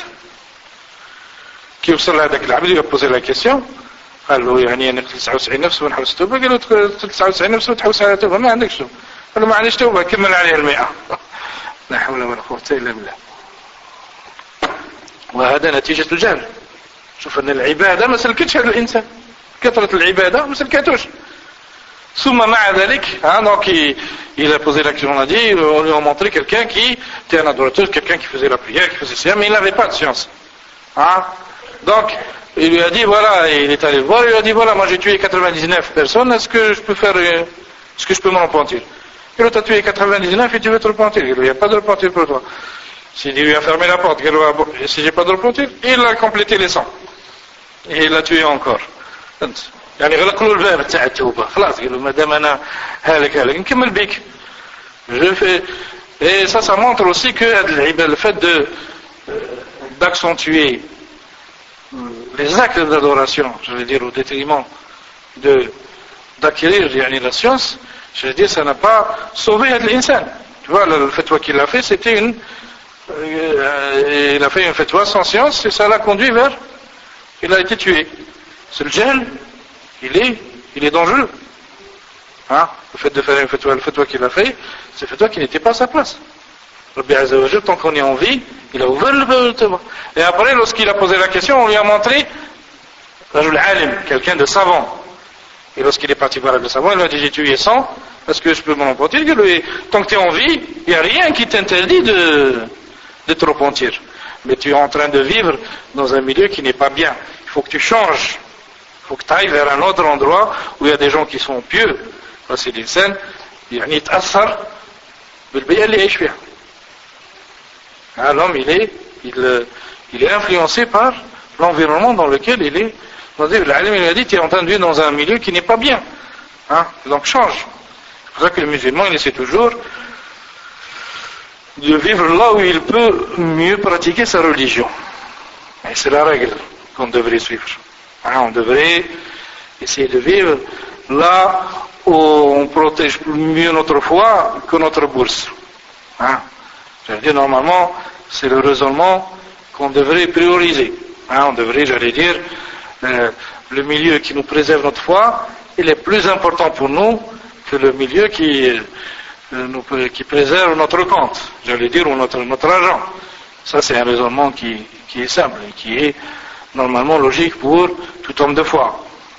Speaker 1: كي وصل هذاك العبد يبوزي لا كيسيون قال له يعني انا 99 نفس ونحوس توبه. قال له 99 نفس وتحوس على توبه ما عندكش توبه. قال له ما عنديش توبه كمل عليه 100. لا حول ولا قوه الا بالله. وهذا نتيجه الجهل. شوف ان العباده ما سلكتش هذا الانسان كثره العباده ما سلكتوش. ثم مع ذلك donc il a posé la question, on a dit, on lui a montré quelqu'un qui était un adorateur, quelqu'un qui faisait la prière, qui faisait ça, mais il n'avait pas de science. Donc il lui a dit voilà, il est allé le voir, il lui a dit voilà, moi j'ai tué 99 personnes, est-ce que je peux me repentir? Il a tué 99 et tu veux te repentir? Il n'y a pas de repentir pour toi. S'il lui a fermé la porte, si j'ai pas de repentir, il a complété les 100 et il l'a tué encore. يعني غلق له الباب تاع التوبه خلاص قال له ما دام انا هالك نكمل بك. Et ça montre aussi que le fait d'accentuer les actes d'adoration, je veux dire au détriment d'acquérir la science, je veux dire ça n'a pas sauvé l'insan. Tu vois le fatwa qu'il a fait, c'était il a fait une fatwa sans science et ça l'a conduit vers il a été tué. C'est le gel. Il est dangereux. Le fait de faire une fatwa, le fatwa qu'il a fait, c'est un fatwa qui n'était pas à sa place. Rabbi Azza wa Jal, tant qu'on est en vie, il a ouvert le tabac. Et après, lorsqu'il a posé la question, on lui a montré Rajul Alim, quelqu'un de savant. Et lorsqu'il est parti voir le savant, il lui a dit j'ai tué 100, est-ce que je peux m'en repentir? Tant que tu es en vie, il n'y a rien qui t'interdit de te repentir. Mais tu es en train de vivre dans un milieu qui n'est pas bien. Il faut que tu changes. Il faut que tu ailles vers un autre endroit où il y a des gens qui sont pieux. C'est l'insan, يعني يتأثر بالبيئة اللي يعيش فيها. L'homme il est influencé par l'environnement dans lequel il est. L'alim il a dit tu es en train de vivre dans un milieu qui n'est pas bien. Donc change. C'est pour ça que le musulman il essaie toujours de vivre là où il peut mieux pratiquer sa religion. Et c'est la règle qu'on devrait suivre. On devrait essayer de vivre là où on protège mieux notre foi que notre bourse. Je veux dire, normalement, c'est le raisonnement qu'on devrait prioriser. On devrait, j'allais dire, le milieu qui nous préserve notre foi, il est plus important pour nous que le milieu qui préserve notre compte, j'allais dire, ou notre argent. Ça, c'est un raisonnement qui est simple et qui est normalement logique pour tout homme de foi.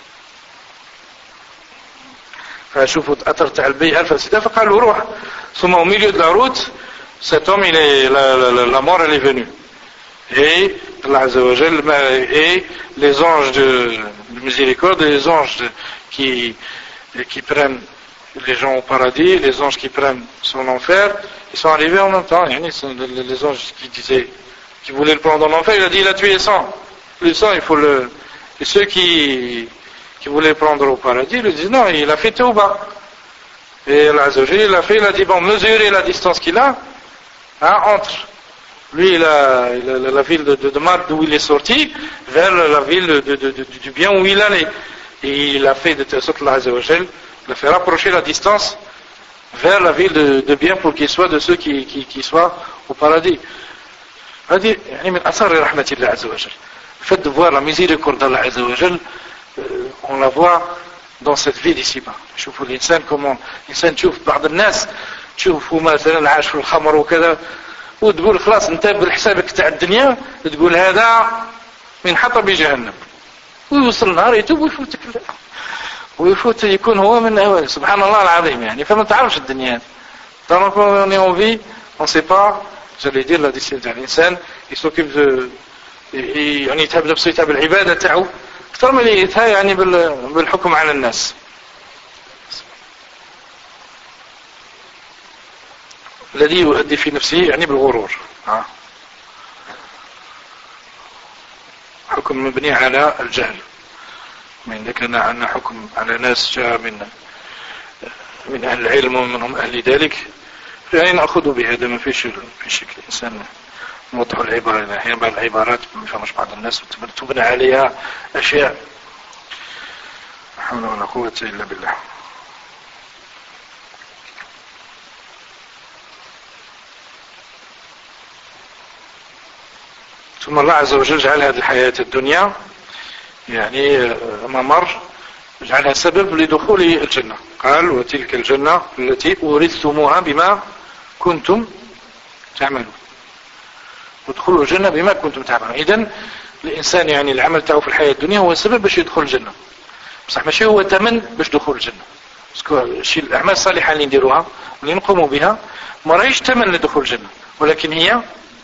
Speaker 1: فشوفوا أثر تاع البيئة الفاسدة فقالوا روح. ثم au milieu de la route cet homme la mort elle est venue et Allah Azza wa Jal et les anges de miséricorde et les anges qui prennent les gens au paradis, les anges qui prennent son enfer, ils sont arrivés en même temps. Les anges qui voulaient le prendre en enfer, il a dit il a tué 100. Les 100 il faut et ceux qui voulaient le prendre au paradis, ils disent non, il a fait Tauba. Et Allah Azza wa Jal il a dit bon, mesurez la distance qu'il a entre lui la ville de Mard d'où il est sorti vers la ville du bien où il allait. Et il a fait de telle sorte Allah Azza wa Jal il a fait rapprocher la distance vers la ville de bien pour qu'il soit de ceux qui soient au paradis. هذه يعني من أثر رحمة الله عز وجل. Le fait de voir la miséricorde d'Allah Azza wa Jal, on la voit dans cette vie d'ici-bas. شوفوا الإنسان comment الإنسان تشوف بعض الناس تشوفوا مثلا عاش في الخمر وكذا وتقول خلاص انت بالحسابك تاع الدنيا تقول هذا من حطب جهنم ويوصل النهار يتوب ويفوت يكون هو من أول سبحان الله العظيم يعني فما تعرفش الدنيا. Donc on est en vie, on ne sait pas, j'allais dire la décision de l'insan, il s'occupe يعني يتعب نفسه يتعب العبادة تاعو أكثر من يتها يعني بالحكم على الناس. الذي يؤدي في نفسه يعني بالغرور. حكم مبني على الجهل. من ذكرنا عنا حكم على ناس جاء من أهل العلم ومنهم أهل ذلك يعني نأخذ بهذا ما في شك الإنسان نوضح العبارة. هي بعض العبارات ما يفهمش بعض الناس وتبنى عليها أشياء. لا حول ولا قوة إلا بالله. ثم الله عز وجل جعل هذه الحياة الدنيا يعني ممر، جعلها سبب لدخول الجنة. قال وتلك الجنة التي أورثتموها بما كنتم تعملون. ودخلوا الجنة بما كنتم تعملون. إذن الإنسان يعني العمل تاعه في الحياة الدنيا هو سبب باش يدخل الجنة، بصح ماشي هو ثمن باش دخول الجنة. شيء الأعمال الصالحة اللي نديروها اللي نقوموا بها ما راهيش ثمن لدخول الجنة، ولكن هي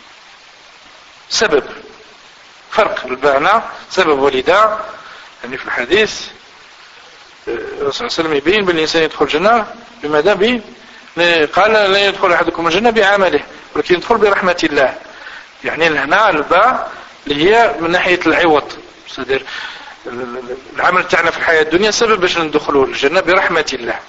Speaker 1: سبب. فرق بالمعنى سبب ولذا يعني في الحديث الرسول صلى الله عليه وسلم يبين بأن الإنسان يدخل الجنة بماذا؟ قال لا يدخل أحدكم الجنة بعمله ولكن يدخل برحمة الله. يعني هنا الباء اللي هي من ناحية العوض، العمل تاعنا في الحياة الدنيا سبب باش ندخلوا الجنة برحمة الله،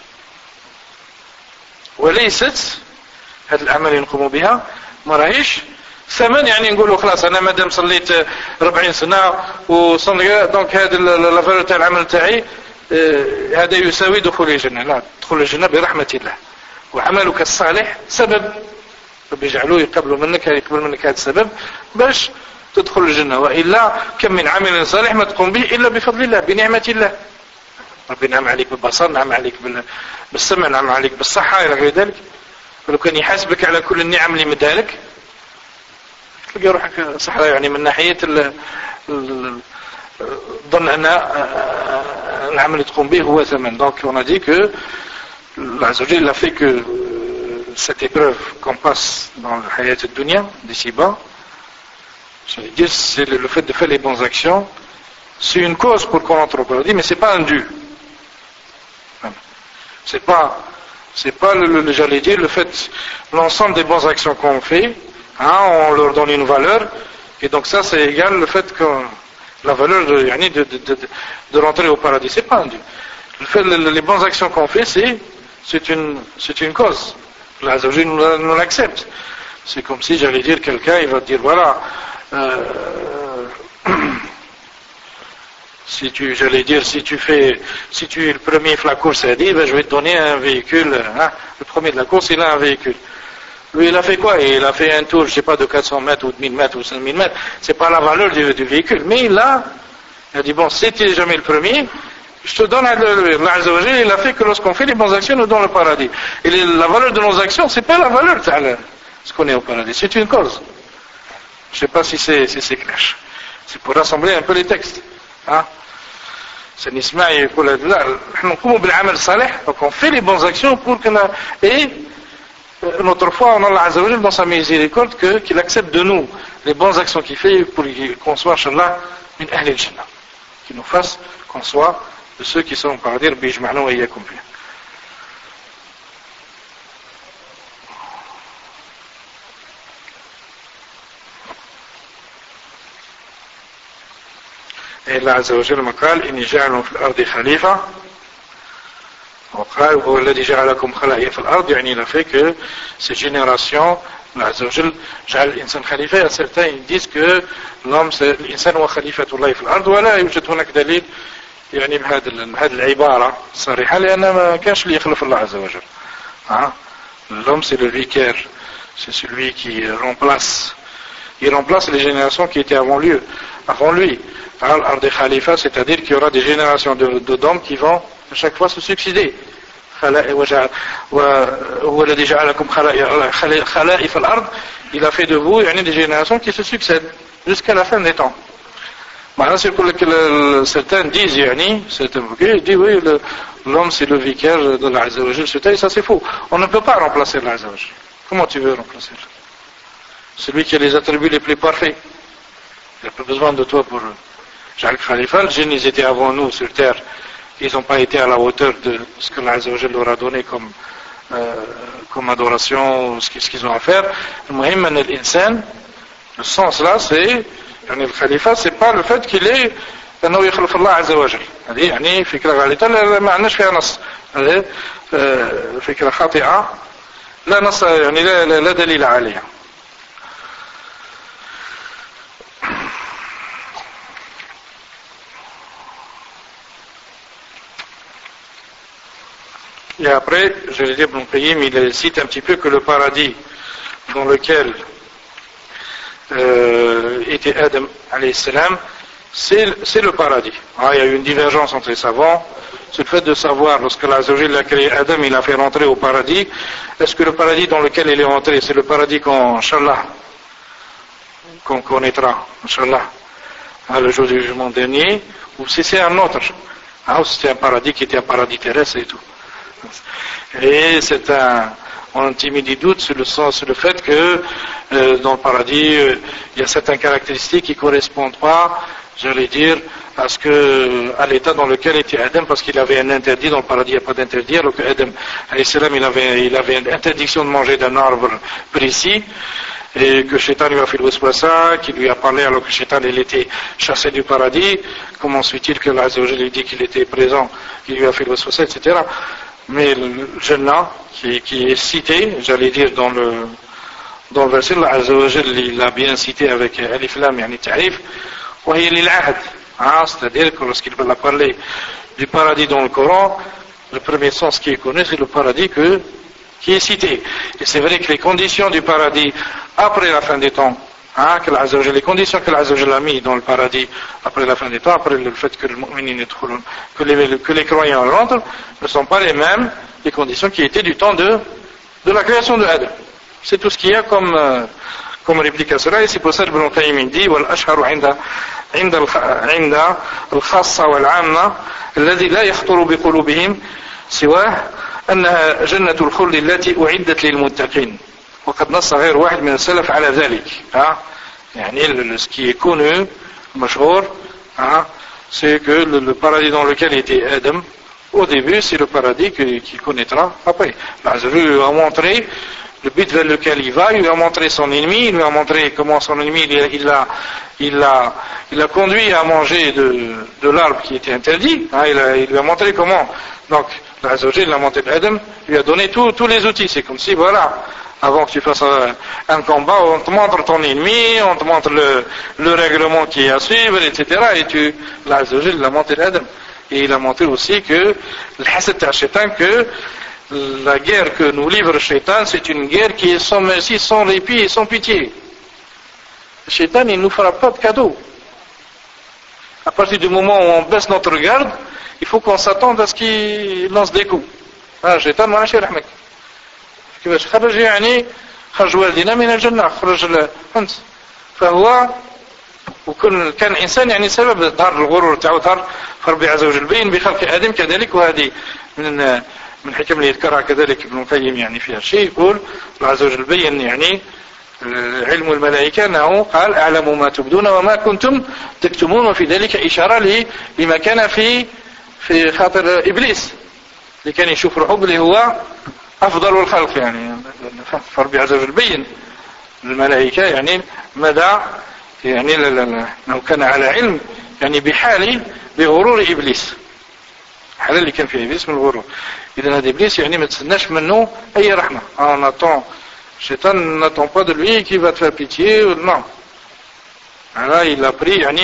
Speaker 1: وليست هذه الأعمال اللي نقوم بها ما راهيش ثمن. يعني نقولوا خلاص أنا مادام صليت 40 سنة وصلي دونك هذا الفالور تاع العمل تاعي هذا يساوي دخول الجنة. لا، دخول الجنة برحمة الله، وعملك الصالح سبب بيجعلوه يقبل منك هذا السبب باش تدخل الجنة. وإلا كم من عمل صالح ما تقوم به إلا بفضل الله بنعمة الله. ربي نعم عليك بالبصر، نعم عليك بالسمع، نعم عليك بالصحة إلى غير ذلك. ولو كان يحاسبك على كل النعم اللي مدالك تلقى روحك صحراء. يعني من ناحية ظن أن العمل اللي تقوم به هو ثمن. دونك on a dit que Allah Azza wa Jalla a fait que cette épreuve qu'on passe dans la hayat al-dunya d'ici-bas, c'est le fait de faire les bonnes actions, c'est une cause pour qu'on entre au paradis, mais c'est pas un dû. C'est pas j'allais dire le fait, l'ensemble des bonnes actions qu'on fait, on leur donne une valeur, et donc ça c'est égal le fait que la valeur de rentrer au paradis, c'est pas un dû. Le fait, les bonnes actions qu'on fait, c'est une cause. Allah Azza wa Jalla nous l'accepte. C'est comme si j'allais dire quelqu'un, il va te dire voilà, si tu es le premier de la course, il dit, je vais te donner un véhicule, le premier de la course, il a un véhicule. Lui, il a fait quoi? Il a fait un tour, je sais pas, de 400 mètres ou de 1000 mètres ou 5000 mètres. C'est pas la valeur du véhicule. Mais il a dit, bon, si tu n'es jamais le premier, je te donne Allah Azza wa Jalla, il a fait que lorsqu'on fait les bonnes actions, nous donne le paradis. Et la valeur de nos actions, c'est pas la valeur de ce qu'on est au paradis. C'est une cause. Je sais pas si c'est clair. C'est pour rassembler un peu les textes. C'est n'isma et pour donc on fait les bonnes actions pour que et notre foi en Allah Azza wa Jalla dans sa miséricorde qu'il accepte de nous les bonnes actions qu'il fait pour qu'on soit Inch'Allah min ahli al-jannah, qu'il nous fasse qu'on soit de ceux qui sont au paradis. Rabbi yajma'na wa iyyakum fihi. Et Allah Azza wa Jalla قال إني جاعل في الأرض خليفة، وقال هو الذي جعلكم خلائف في الأرض. يعني il a fait que ces générations Allah Azza wa Jalla جعل الإنسان خليفة. Certains ils disent que l'homme c'est الإنسان هو خليفة الله في الأرض، ولا يوجد هناك دليل يعني بهذه العبارة صريحة، لأن ما كانش اللي يخلف الله عز وجل. L'homme c'est le vicaire, c'est celui qui remplace les générations qui étaient avant lui. Al-Ardi Khalifa, c'est-à-dire qu'il y aura des générations d'hommes qui vont à chaque fois se succéder. Il a fait de vous des générations qui se succèdent jusqu'à la fin des temps. Maintenant, c'est pour que certains disent, disent oui, l'homme c'est le vicaire de l'Azza wa Jalla, ça c'est faux. On ne peut pas remplacer l'Azza wa Jalla. Comment tu veux remplacer? Celui qui a les attributs les plus parfaits. Il n'a pas besoin de toi pour Ja'al Khalifa. Les jeunes, ils étaient avant nous sur terre. Ils n'ont pas été à la hauteur de ce que l'Azza wa Jalla leur a donné comme adoration, ce qu'ils ont à faire. Le muhim an al-insan, le sens là, c'est le khalifa, c'est pas le fait qu'il est أنه يخلف الله عز وجل. هذه يعني فكرة غالطة ما عندناش فيها نص. هذه فكرة خاطئة لا نص، يعني لا دليل عليها. Et après, je vais dire, Ibn Qayyim, il cite un petit peu que le paradis dans lequel était Adam alayhi salam, c'est le paradis. Il y a eu une divergence entre les savants. C'est le fait de savoir, lorsque l'Azzawajal a créé Adam, il a fait rentrer au paradis. Est-ce que le paradis dans lequel il est rentré, c'est le paradis qu'on connaîtra, Inch'Allah, le jour du jugement dernier, ou si c'est un autre, ou si c'est un paradis qui était un paradis terrestre et tout. Et on a mis des doutes sur le fait que dans le paradis, il y a certaines caractéristiques qui ne correspondent pas, j'allais dire, à l'état dans lequel était Adam, parce qu'il avait un interdit. Dans le paradis, il n'y a pas d'interdit, alors que Adam, il avait une interdiction de manger d'un arbre précis, et que Shaitan lui a fait le waswasa, qui lui a parlé alors que Shaitan il était chassé du paradis. Comment se fait-il que l'Azzawajal lui dit qu'il était présent, il lui a fait le waswasa, etc. Mais le Jannah, qui est cité, j'allais dire dans le verset, l'Azzawajal il l'a bien cité avec Alif Lam, yani Ta'rif, wa hiya lil ahd. C'est-à-dire que lorsqu'il va parler du paradis dans le Coran, le premier sens qui est connu, c'est le paradis qui est cité. Et c'est vrai que les conditions du paradis après la fin des temps, les conditions que l'Azzawajal a mis dans le paradis après la fin des temps, après le fait que les croyants rentrent, ne sont pas les mêmes les conditions qui étaient du temps de la création de Adam. C'est tout ce qu'il y a comme réplique à cela, et c'est pour ça que Ibn Qayyim dit والأشهر عند الخاصة والعامة الذي لا يخطر بقلوبهم سواه أنها جنة الخلد التي أعدت للمتقين وقد نص غير واحد من السلف على ذلك. يعني ce qui est connu, مشهور, c'est que le paradis dans lequel était Adam au début, c'est le paradis qu'il connaîtra après. L'Azzawajal lui a montré le but vers lequel il va, il lui a montré son ennemi, il lui a montré comment son ennemi il l'a conduit à manger de l'arbre qui était interdit. Il lui a montré comment. Donc, l'Azzawajal l'a montré d'Adam, il lui a donné tous les outils. C'est comme si, voilà, avant que tu fasses un combat, on te montre ton ennemi, on te montre le règlement qui est à suivre, etc. Et l'Azzawajal l'a montré d'Adam. Et il a montré aussi que le hasad al-shaitan, que la guerre que nous livre le Shaitan, c'est une guerre qui est sans merci, sans répit et sans pitié. Le Shaitan, il ne nous fera pas de cadeau. À partir du moment où on baisse notre garde, il faut qu'on s'attende à ce qu'il lance des coups. Le Shaitan, ما عادش يرحمك. كيفاش خرج يعني خرج والدينا من الجنة، خرج فهمت. فهو وكل كان إنسان يعني سبب ظهر الغرور تاعو ظهر فربي عز وجل بين بخلق آدم كذلك. وهذه من حكم اللي يذكرها كذلك ابن القيم يعني فيها شيء، يقول الله عز وجل بين يعني علم الملائكة أنه قال أعلم ما تبدون وما كنتم تكتمون، وفي ذلك إشارة لما كان في خاطر إبليس اللي كان يشوف روحه اللي هو أفضل الخلق. يعني فربي عز وجل بين الملائكة يعني مدى يعني لو كان على علم يعني بغرور إبليس، الحالة اللي كان فيها إبليس من الغرور. إذا هذا إبليس يعني ما تستناش منه أي رحمة. on attend, Shaitan n'attend pas de lui qui va te faire pitié, non. Alors il a pris يعني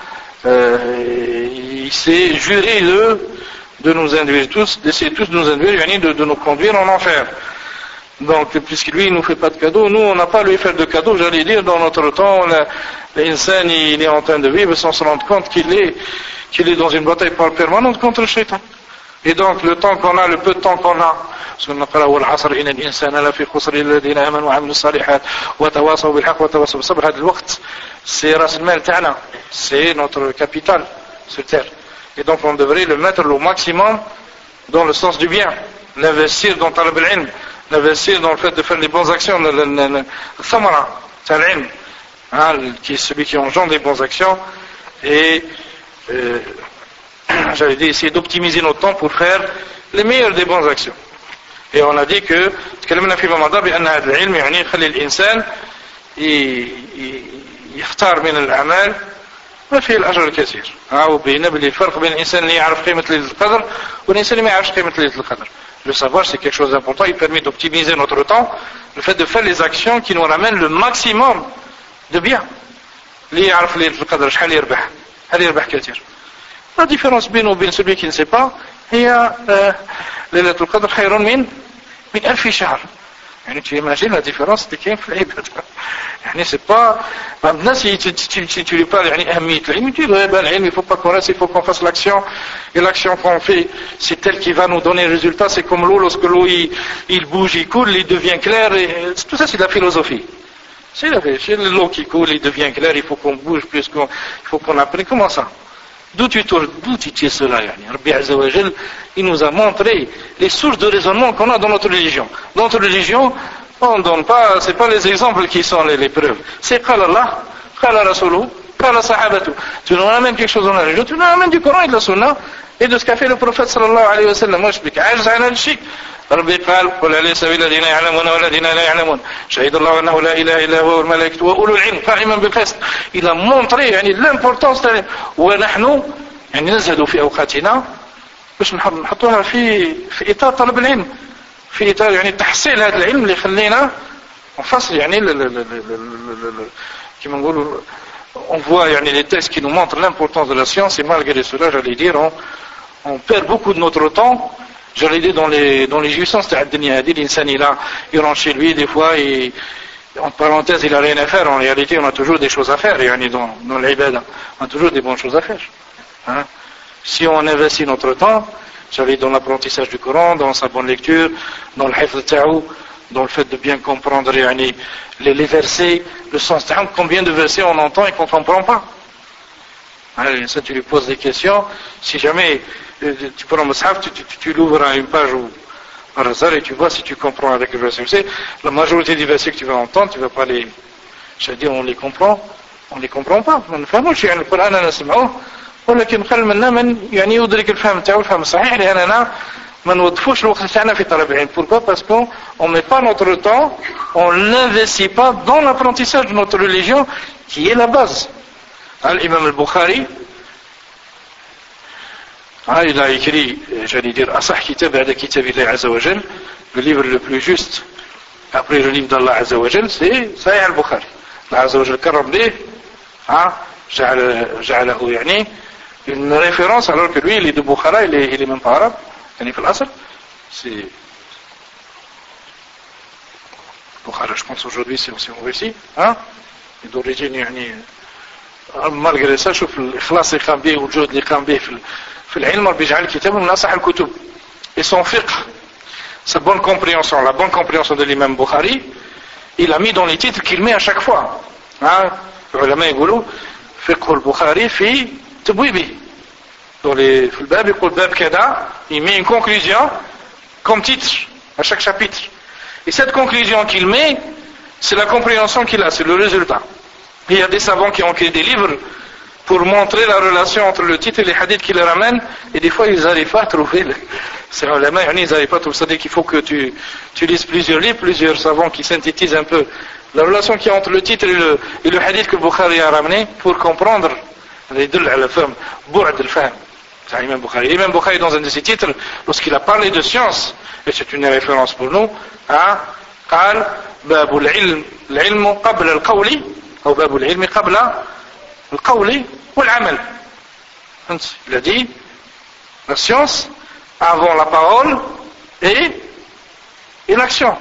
Speaker 1: il s'est juré de nous induire tous, d'essayer tous de nous induire, يعني de nous conduire en enfer. Donc, puisque lui, il ne nous fait pas de cadeau, nous, on n'a pas à lui faire de cadeau, j'allais dire, dans notre temps, l'insan, il est en train de vivre sans se rendre compte qu'il est dans une bataille permanente contre le shaitan. Et donc, le temps qu'on a, le peu de temps qu'on a, parce qu'on a والعصر إن الإنسان لفي خسر الذين آمنوا وعملوا الصالحات وتواصوا بالحق وتواصوا بالصبر. هذا الوقت, c'est راس المال تاعنا, c'est notre capital sur terre. Et donc, on devrait le mettre au maximum dans le sens du bien, l'investir dans talab al-ilm, l'investir dans le fait de faire les bonnes actions, le thamara, tal'ilm, qui est celui qui engendre les bonnes actions, et j'avais dit essayer d'optimiser notre temps pour faire les meilleures des bonnes actions. Et on a dit que تكلمنا في ماضي بأن هذا العلم يعني يخلي الإنسان يختار من الأعمال ما فيه الأجر الكثير. وبين الفرق بين الإنسان اللي يعرف قيمة ليلة القدر والإنسان اللي ما يعرفش قيمة ليلة القدر. Le savoir, c'est quelque chose d'important. Il permet d'optimiser notre temps. Le fait de faire les actions qui nous ramènent le maximum de bien. اللي يعرف ليلة القدر شحال يربح؟ هل يربح كثير؟ La différence بينه وبين celui qui ne sait pas هي ليلة القدر خير من 1000 شهر. يعني tu imagines la différence اللي كاين في العبادة. يعني c'est pas الناس tu lui parles يعني أهمية العلم, tu dis العلم il faut pas qu'on reste, il faut qu'on fasse l'action, et l'action qu'on fait c'est elle qui va nous donner le résultat. C'est comme l'eau, lorsque l'eau il bouge, il coule, il devient clair, et tout ça c'est de la philosophie. C'est l'eau qui coule, il devient clair, il faut qu'on bouge plus, il faut qu'on apprenne. Comment ça? D'où tu tires cela? Rabbi Azza wa Jal, il nous a montré les sources de raisonnement qu'on a dans notre religion. Dans notre religion, on ne donne pas, c'est pas les exemples qui sont les preuves. C'est Qala Allah, Qala Rasuluhu, Qala Sahabatu. Tu nous ramènes quelque chose dans la religion, tu nous ramènes du Coran et de la Sunna et de ce qu'a fait le prophète sallallahu alayhi wa sallam. Moi je dis qu'ajz ala al-shirk. ربي قال قل هل يستوي الذين يعلمون والذين لا يعلمون شهد الله انه لا اله الا هو والملائكه واولو العلم قائما بالقسط. Il a montré يعني l'importance de ونحن يعني نزهد في اوقاتنا باش نحطوها في اطار طلب العلم, في اطار يعني تحصيل هذا العلم اللي يخلينا نفصل يعني كما نقولوا on voit يعني les textes qui nous montrent l'importance de la science, et malgré cela j'allais dire on perd beaucoup de notre temps. J'allais dire dans les jouissances de l'Addunya, l'insan il rentre chez lui des fois et en parenthèse il a rien à faire. En réalité on a toujours des choses à faire, dans l'ibada on a toujours des bonnes choses à faire, hein? Si on investit notre temps, j'allais dire dans l'apprentissage du Coran, dans sa bonne lecture, dans le hifz ta'ou, dans le fait de bien comprendre les versets, le sens ta'ou. Combien de versets on entend et qu'on ne comprend pas? Allez, ça tu lui poses des questions. Si jamais tu prends le mushaf, tu l'ouvres à une page ou un hasard et tu vois si tu comprends avec le verset. La majorité des versets que tu vas entendre, tu vas pas les, c'est-à-dire on les comprend pas. ما نفهموش يعني القرآن أنا نسمعه ولكن قل منا من يعني يدرك الفهم تاعو الفهم الصحيح لأننا ما نوظفوش الوقت تاعنا في طلب العلم. Pourquoi? Parce qu'on met pas notre temps, on n'investit pas dans l'apprentissage de notre religion qui est la base. L'imam al-Bukhari, il a écrit, j'allais dire, Asah Kitab ba'da Kitabillah Azza wa Jal, le livre le plus juste après le livre d'Allah Azza wa Jal, c'est Sahih al-Bukhari. Allah Azza wa Jal karram lih, جعله يعني une référence, alors que lui il est de Bukhara, il est même pas arabe, يعني في الأصل c'est Bukhara, je pense aujourd'hui si on réussit, et d'origine يعني malgré ça شوف الإخلاص اللي قام به والجهد اللي قام به في العلم ربي يجعل كتابه من أصح الكتب. Et son fiqh, sa bonne compréhension, la bonne compréhension de l'imam Bukhari, il a mis dans les titres qu'il met à chaque fois. العلماء يقولوا فقه البخاري في تبويبه. Dans في الباب يقول باب كذا, il met une conclusion comme titre à chaque chapitre. Et cette conclusion qu'il met, c'est la compréhension qu'il a, c'est le résultat. Il y a des savants qui ont écrit des livres pour montrer la relation entre le titre et les hadiths qu'ils ramènent, et des fois ils n'arrivent pas à trouver c'est ulama, ils n'arrivent pas à trouver. C'est-à-dire qu'il faut que tu lises plusieurs livres, plusieurs savants qui synthétisent un peu la relation qu'il y a entre le titre et le hadith que Bukhari a ramené pour comprendre يدل على فهم بعد الفهم تاع الإمام Bukhari. L'imam Bukhari dans un de ses titres, lorsqu'il a parlé de science, et c'est une référence pour nous, قال باب العلم قبل القول أو باب العلم قبل القول والعمل. Il a dit la science avant la parole et l'action.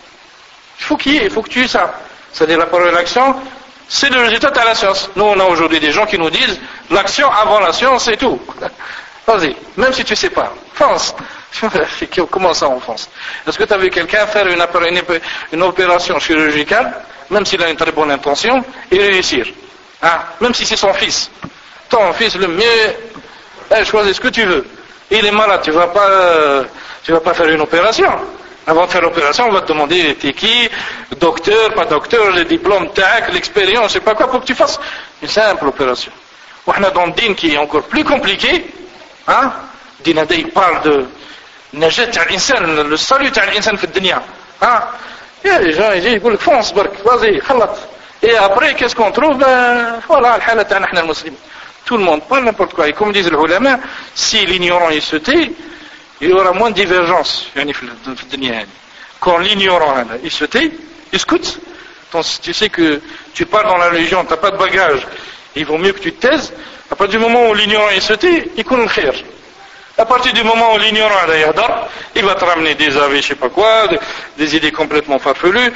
Speaker 1: Il faut que tu aies ça. C'est-à-dire la parole et l'action, c'est le résultat de la science. Nous on a aujourd'hui des gens qui nous disent l'action avant la science et tout. Vas-y, même si tu sais pas, fonce. Comment ça on fonce? Est-ce que tu as vu quelqu'un faire une opération chirurgicale, même s'il a une très bonne intention, et réussir? Même si c'est son fils. Ton fils le mieux, choisis ce que tu veux. Il est malade, tu vas pas faire une opération. Avant de faire l'opération, on va te demander t'es qui, docteur, pas docteur, le diplôme, tac, l'expérience, je sais pas quoi, pour que tu fasses une simple opération. On a dans le din qui est encore plus compliqué, din il parle de najat al-insan, le salut al-insan fi dunya. Il y a des gens, ils disent, fonce, vas-y, khalat. Et après, qu'est-ce qu'on trouve? Voilà, al-halat nahna al-muslimin. Tout le monde parle n'importe quoi. Et comme disent les ulama, si l'ignorant il se tait, il y aura moins de divergence. Quand l'ignorant il se tait, il écoute. Tu sais que tu pars dans la religion, tu n'as pas de bagage, il vaut mieux que tu te taises. À partir du moment où l'ignorant il se tait, il connaît le khair. À partir du moment où l'ignorant il va te ramener des avis, je sais pas quoi, des idées complètement farfelues.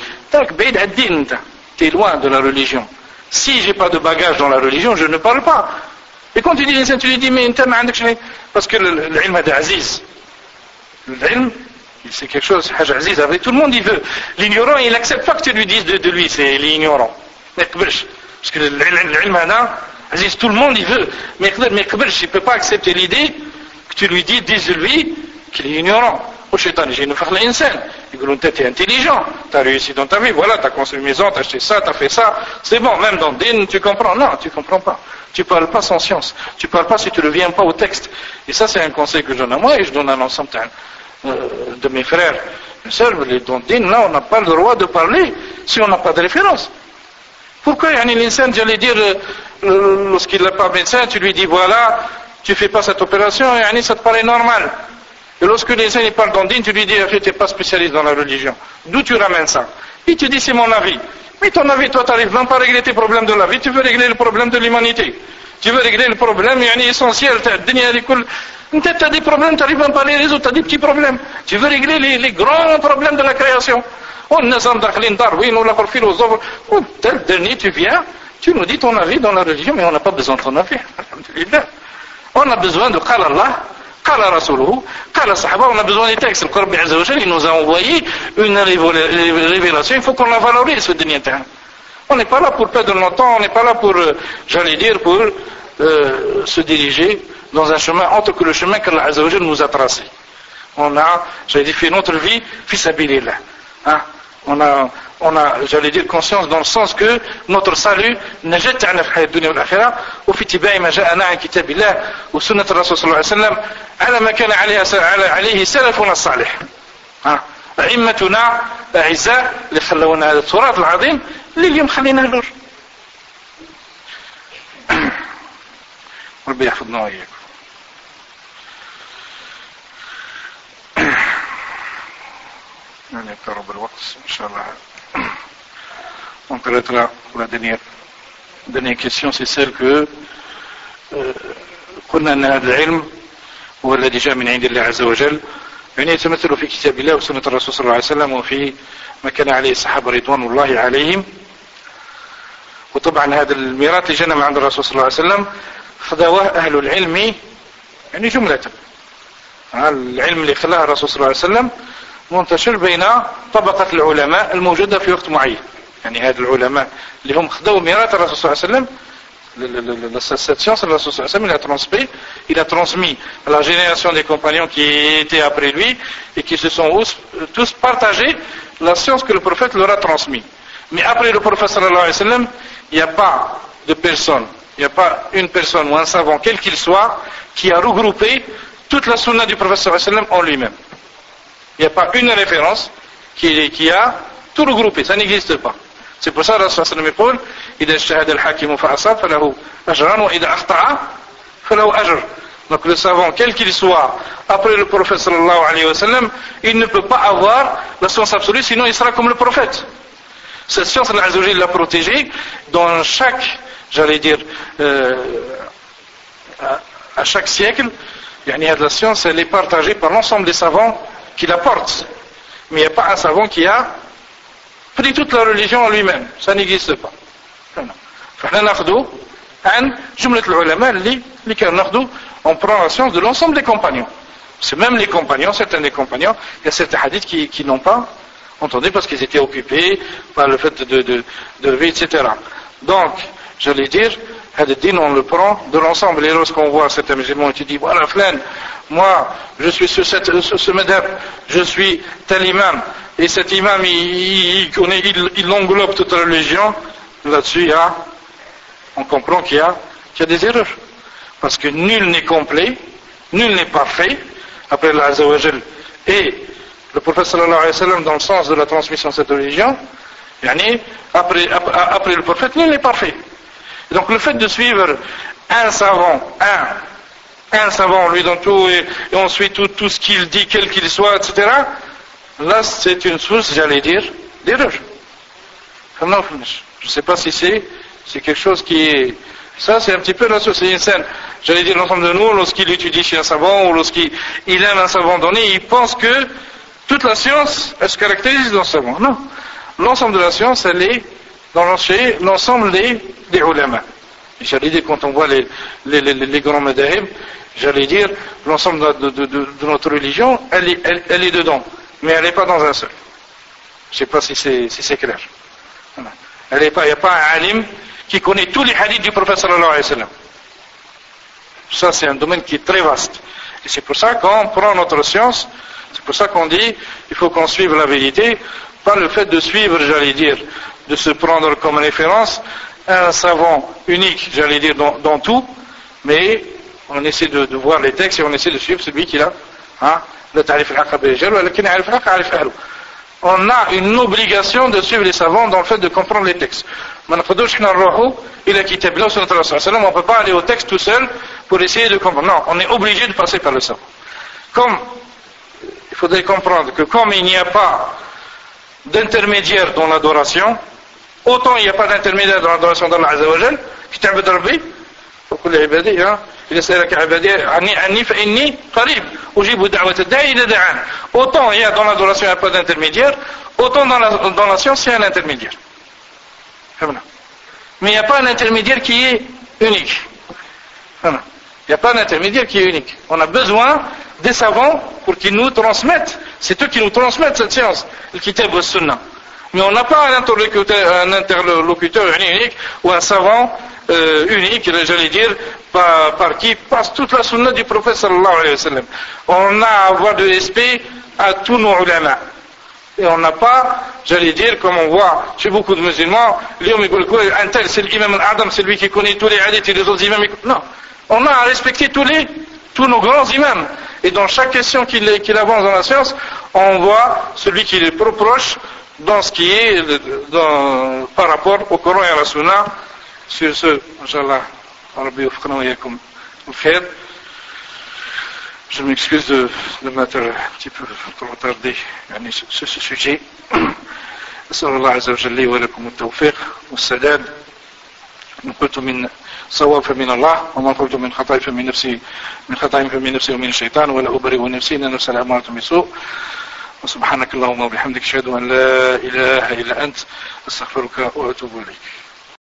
Speaker 1: Tu es loin de la religion. Si j'ai pas de bagage dans la religion, je ne parle pas. Et quand tu dis l'insan, tu lui dis, mais parce que l'ilm est aziz. L'ilm, c'est quelque chose, haj aziz, avec tout le monde il veut. L'ignorant, il accepte pas que tu lui dises de lui, c'est l'ignorant. Parce que l'ilm aziz, tout le monde il veut. Mais il ne peut pas accepter l'idée que tu lui dis de lui qu'il est ignorant. Au shaitan, il nous fait l'insan. Il dit, tu es intelligent, tu as réussi dans ta vie, voilà, tu as construit une maison, tu as acheté ça, tu as fait ça, c'est bon, même dans le din, tu comprends. Non, tu comprends pas. Tu parles pas sans science. Tu parles pas si tu ne reviens pas au texte. Et ça, c'est un conseil que je donne à moi et je donne à l'ensemble de mes frères. Mes sœurs, dans le din, là, on n'a pas le droit de parler si on n'a pas de référence. Pourquoi, l'insan, j'allais dire, lorsqu'il n'est pas médecin, tu lui dis, voilà, tu fais pas cette opération, ça te paraît normal. Et lorsque l'insan il parle dans le din, tu lui dis, tu n'es pas spécialiste dans la religion. D'où tu ramènes ça? Il te dit, c'est mon avis. Mais ton avis, toi, tu n'arrives même pas à régler tes problèmes de la vie, tu veux régler le problème de l'humanité. Tu veux régler le problème essentiel. Tu as des problèmes, tu n'arrives même pas à les résoudre, tu as des petits problèmes. Tu veux régler les grands problèmes de la création. On a Darwin, on l'a pour philosophe. Tel dernier, tu viens, tu nous dis ton avis dans la religion, mais on n'a pas besoin de ton avis. On a besoin de Qala Allah, Qala Rasuluhu, Qala Sahaba, on a besoin des textes. Le Corbe Azza wa Jal, il nous a envoyé une révélation, il faut qu'on la valorise, ce dernier temps. On n'est pas là pour perdre notre temps, on n'est pas là pour, j'allais dire, pour se diriger dans un chemin autre que le chemin qu'Allah Azza wa Jal nous a tracé. On a, j'allais dire, fait notre vie, fi sabilillah. Hein? On a, j'allais dire, conscience dans le sens que notre salut نجد عنا في الحياة الدنيا والآخرة وفي اتباع ما جاءنا عن كتاب الله وسنة الرسول صلى الله عليه وسلم على ما كان عليه سلفنا الصالح. أئمتنا أعزاء اللي خلونا هذا التراث العظيم اللي اليوم خلينا له. ربي يحفظنا وإياكم. On يقترب الوقت إن شاء الله. On traitera la dernière question, c'est celle que قلنا أن هذا العلم هو الذي جاء من عند الله عز وجل يعني يتمثل في كتاب الله وسنة الرسول صلى الله عليه وسلم وفي ما كان عليه الصحابة رضوان الله عليهم. وطبعا هذا الميراث اللي جانا من عند الرسول صلى الله عليه وسلم خذوه أهل العلم يعني جملة. العلم اللي خلاه الرسول صلى الله عليه وسلم منتشر بين طبقة العلماء الموجودة في وقت معين. يعني هذا العلماء اللي هم خذوا ميراث الرسول صلى الله عليه وسلم cette science, le Rasul sallallahu alayhi wa sallam, il a transmis à la génération des compagnons qui étaient après lui et qui se sont tous partagés la science que le prophète leur a transmise. Mais après le prophète sallallahu alayhi wa sallam, il n'y a pas de personne, il n'y a pas une personne ou un savant, quel qu'il soit, qui a regroupé toute la sunna du prophète sallallahu alayhi wa sallam en lui-même. Il n'y a pas une référence qui a tout regroupé, ça n'existe pas. C'est pour ça que le Rasul sallallahu alayhi wa sallam إذا اجتهد الحاكم فأصاب فله أجران وإذا أخطأ فله أجر. Donc le savant, quel qu'il soit, après le prophète sallallahu alayhi wa sallam, il ne peut pas avoir la science absolue, sinon il sera comme le prophète. Cette science, Allah Azza wa Jalla l'a protégée dans chaque, j'allais dire, à chaque siècle. La science, elle est partagée par l'ensemble des savants qui la portent. Mais il n'y a pas un savant qui a pris toute la religion en lui-même. Ça n'existe pas. فاحنا ناخذوا عن جملة العلماء اللي كانوا ناخذوا on prend la science de l'ensemble des compagnons. C'est même les compagnons, certains des compagnons, il y a certains hadiths qui n'ont pas entendu parce qu'ils étaient occupés par le fait de lever, etc. Donc, j'allais dire, hadith on le prend de l'ensemble. Et lorsqu'on voit certains musulmans, tu dis, voilà, flan, moi, je suis sur ce madhab, je suis tel imam, et cet imam, il englobe toute la religion. Là-dessus, on comprend qu'il y a des erreurs. Parce que nul n'est complet, nul n'est parfait, après Allah Azza wa Jal et le prophète sallallahu alayhi wa sallam dans le sens de la transmission de cette religion, après le prophète, nul n'est parfait. Et donc le fait de suivre un savant, on lui donne tout et on suit tout ce qu'il dit, quel qu'il soit, etc., là c'est une source, j'allais dire, d'erreur. Je ne sais pas si c'est quelque chose qui est Ça, c'est un petit peu la société saine. J'allais dire, l'ensemble de nous, lorsqu'il étudie chez un savant, ou lorsqu'il aime un savant donné, il pense que toute la science, elle se caractérise dans ce savant. Non. L'ensemble de la science, elle est dans l'ensemble des ulama. J'allais dire, quand on voit les grands madhahib, j'allais dire, l'ensemble de notre religion, elle est dedans. Mais elle n'est pas dans un seul. Je ne sais pas si c'est clair. Voilà. Il n'y a pas un alim qui connaît tous les hadiths du prophète sallallahu alayhi wa sallam. Ça, c'est un domaine qui est très vaste. Et c'est pour ça qu'on prend notre science, c'est pour ça qu'on dit, il faut qu'on suive la vérité, pas le fait de suivre, j'allais dire, de se prendre comme référence un savant unique, j'allais dire, dans tout, mais on essaie de voir les textes et on essaie de suivre celui qui a, le tarif al-haqq. On a une obligation de suivre les savants dans le fait de comprendre les textes. On ne peut pas aller au texte tout seul pour essayer de comprendre. Non, on est obligé de passer par le savant. Comme il faudrait comprendre que comme il n'y a pas d'intermédiaire dans l'adoration, autant il n'y a pas d'intermédiaire dans l'adoration d'Allah Azza wa Jal, كتاب ربي وكل عبادي إذا سألك عبادي عني فإني قريب أجيب دعوة الداعي إذا دعان. Autant il y a dans l'adoration il n'y a pas d'intermédiaire, autant dans la science il y a un intermédiaire. Mais il n'y a pas un intermédiaire qui est unique. Il n'y a pas d'intermédiaire qui est unique. On a besoin des savants pour qu'ils nous transmettent. C'est eux qui nous transmettent cette science, le kitab wa sunnah. Mais on n'a pas un interlocuteur unique ou un savant unique, j'allais dire, par qui passe toute la sunna du prophète sallallahu alayhi wa sallam. On a à avoir de respect à tous nos ulama. Et on n'a pas, j'allais dire, comme on voit chez beaucoup de musulmans, un tel c'est l'imam al-Adam, c'est lui qui connaît tous les hadiths et les autres imams. Non. On a à respecter tous nos grands imams. Et dans chaque question qu'il avance dans la science, on voit celui qui est plus proche dans ce qui est par rapport au Coran et à la Sunna. Sur ce, Inch'Allah, Rabbi yufqana wa yakum al-khair. Je m'excuse de m'être un petit peu trop retardé sur ce sujet. أسأل الله عز وجل لي ولكم التوفيق والسداد. إن قلت من صواب فمن الله وما قلت من خطأ فمن نفسي ومن الشيطان ولا أبرئ نفسي إن النفس لأمارة بالسوء. وسبحانك اللهم وبحمدك أشهد أن لا إله إلا أنت أستغفرك وأتوب إليك.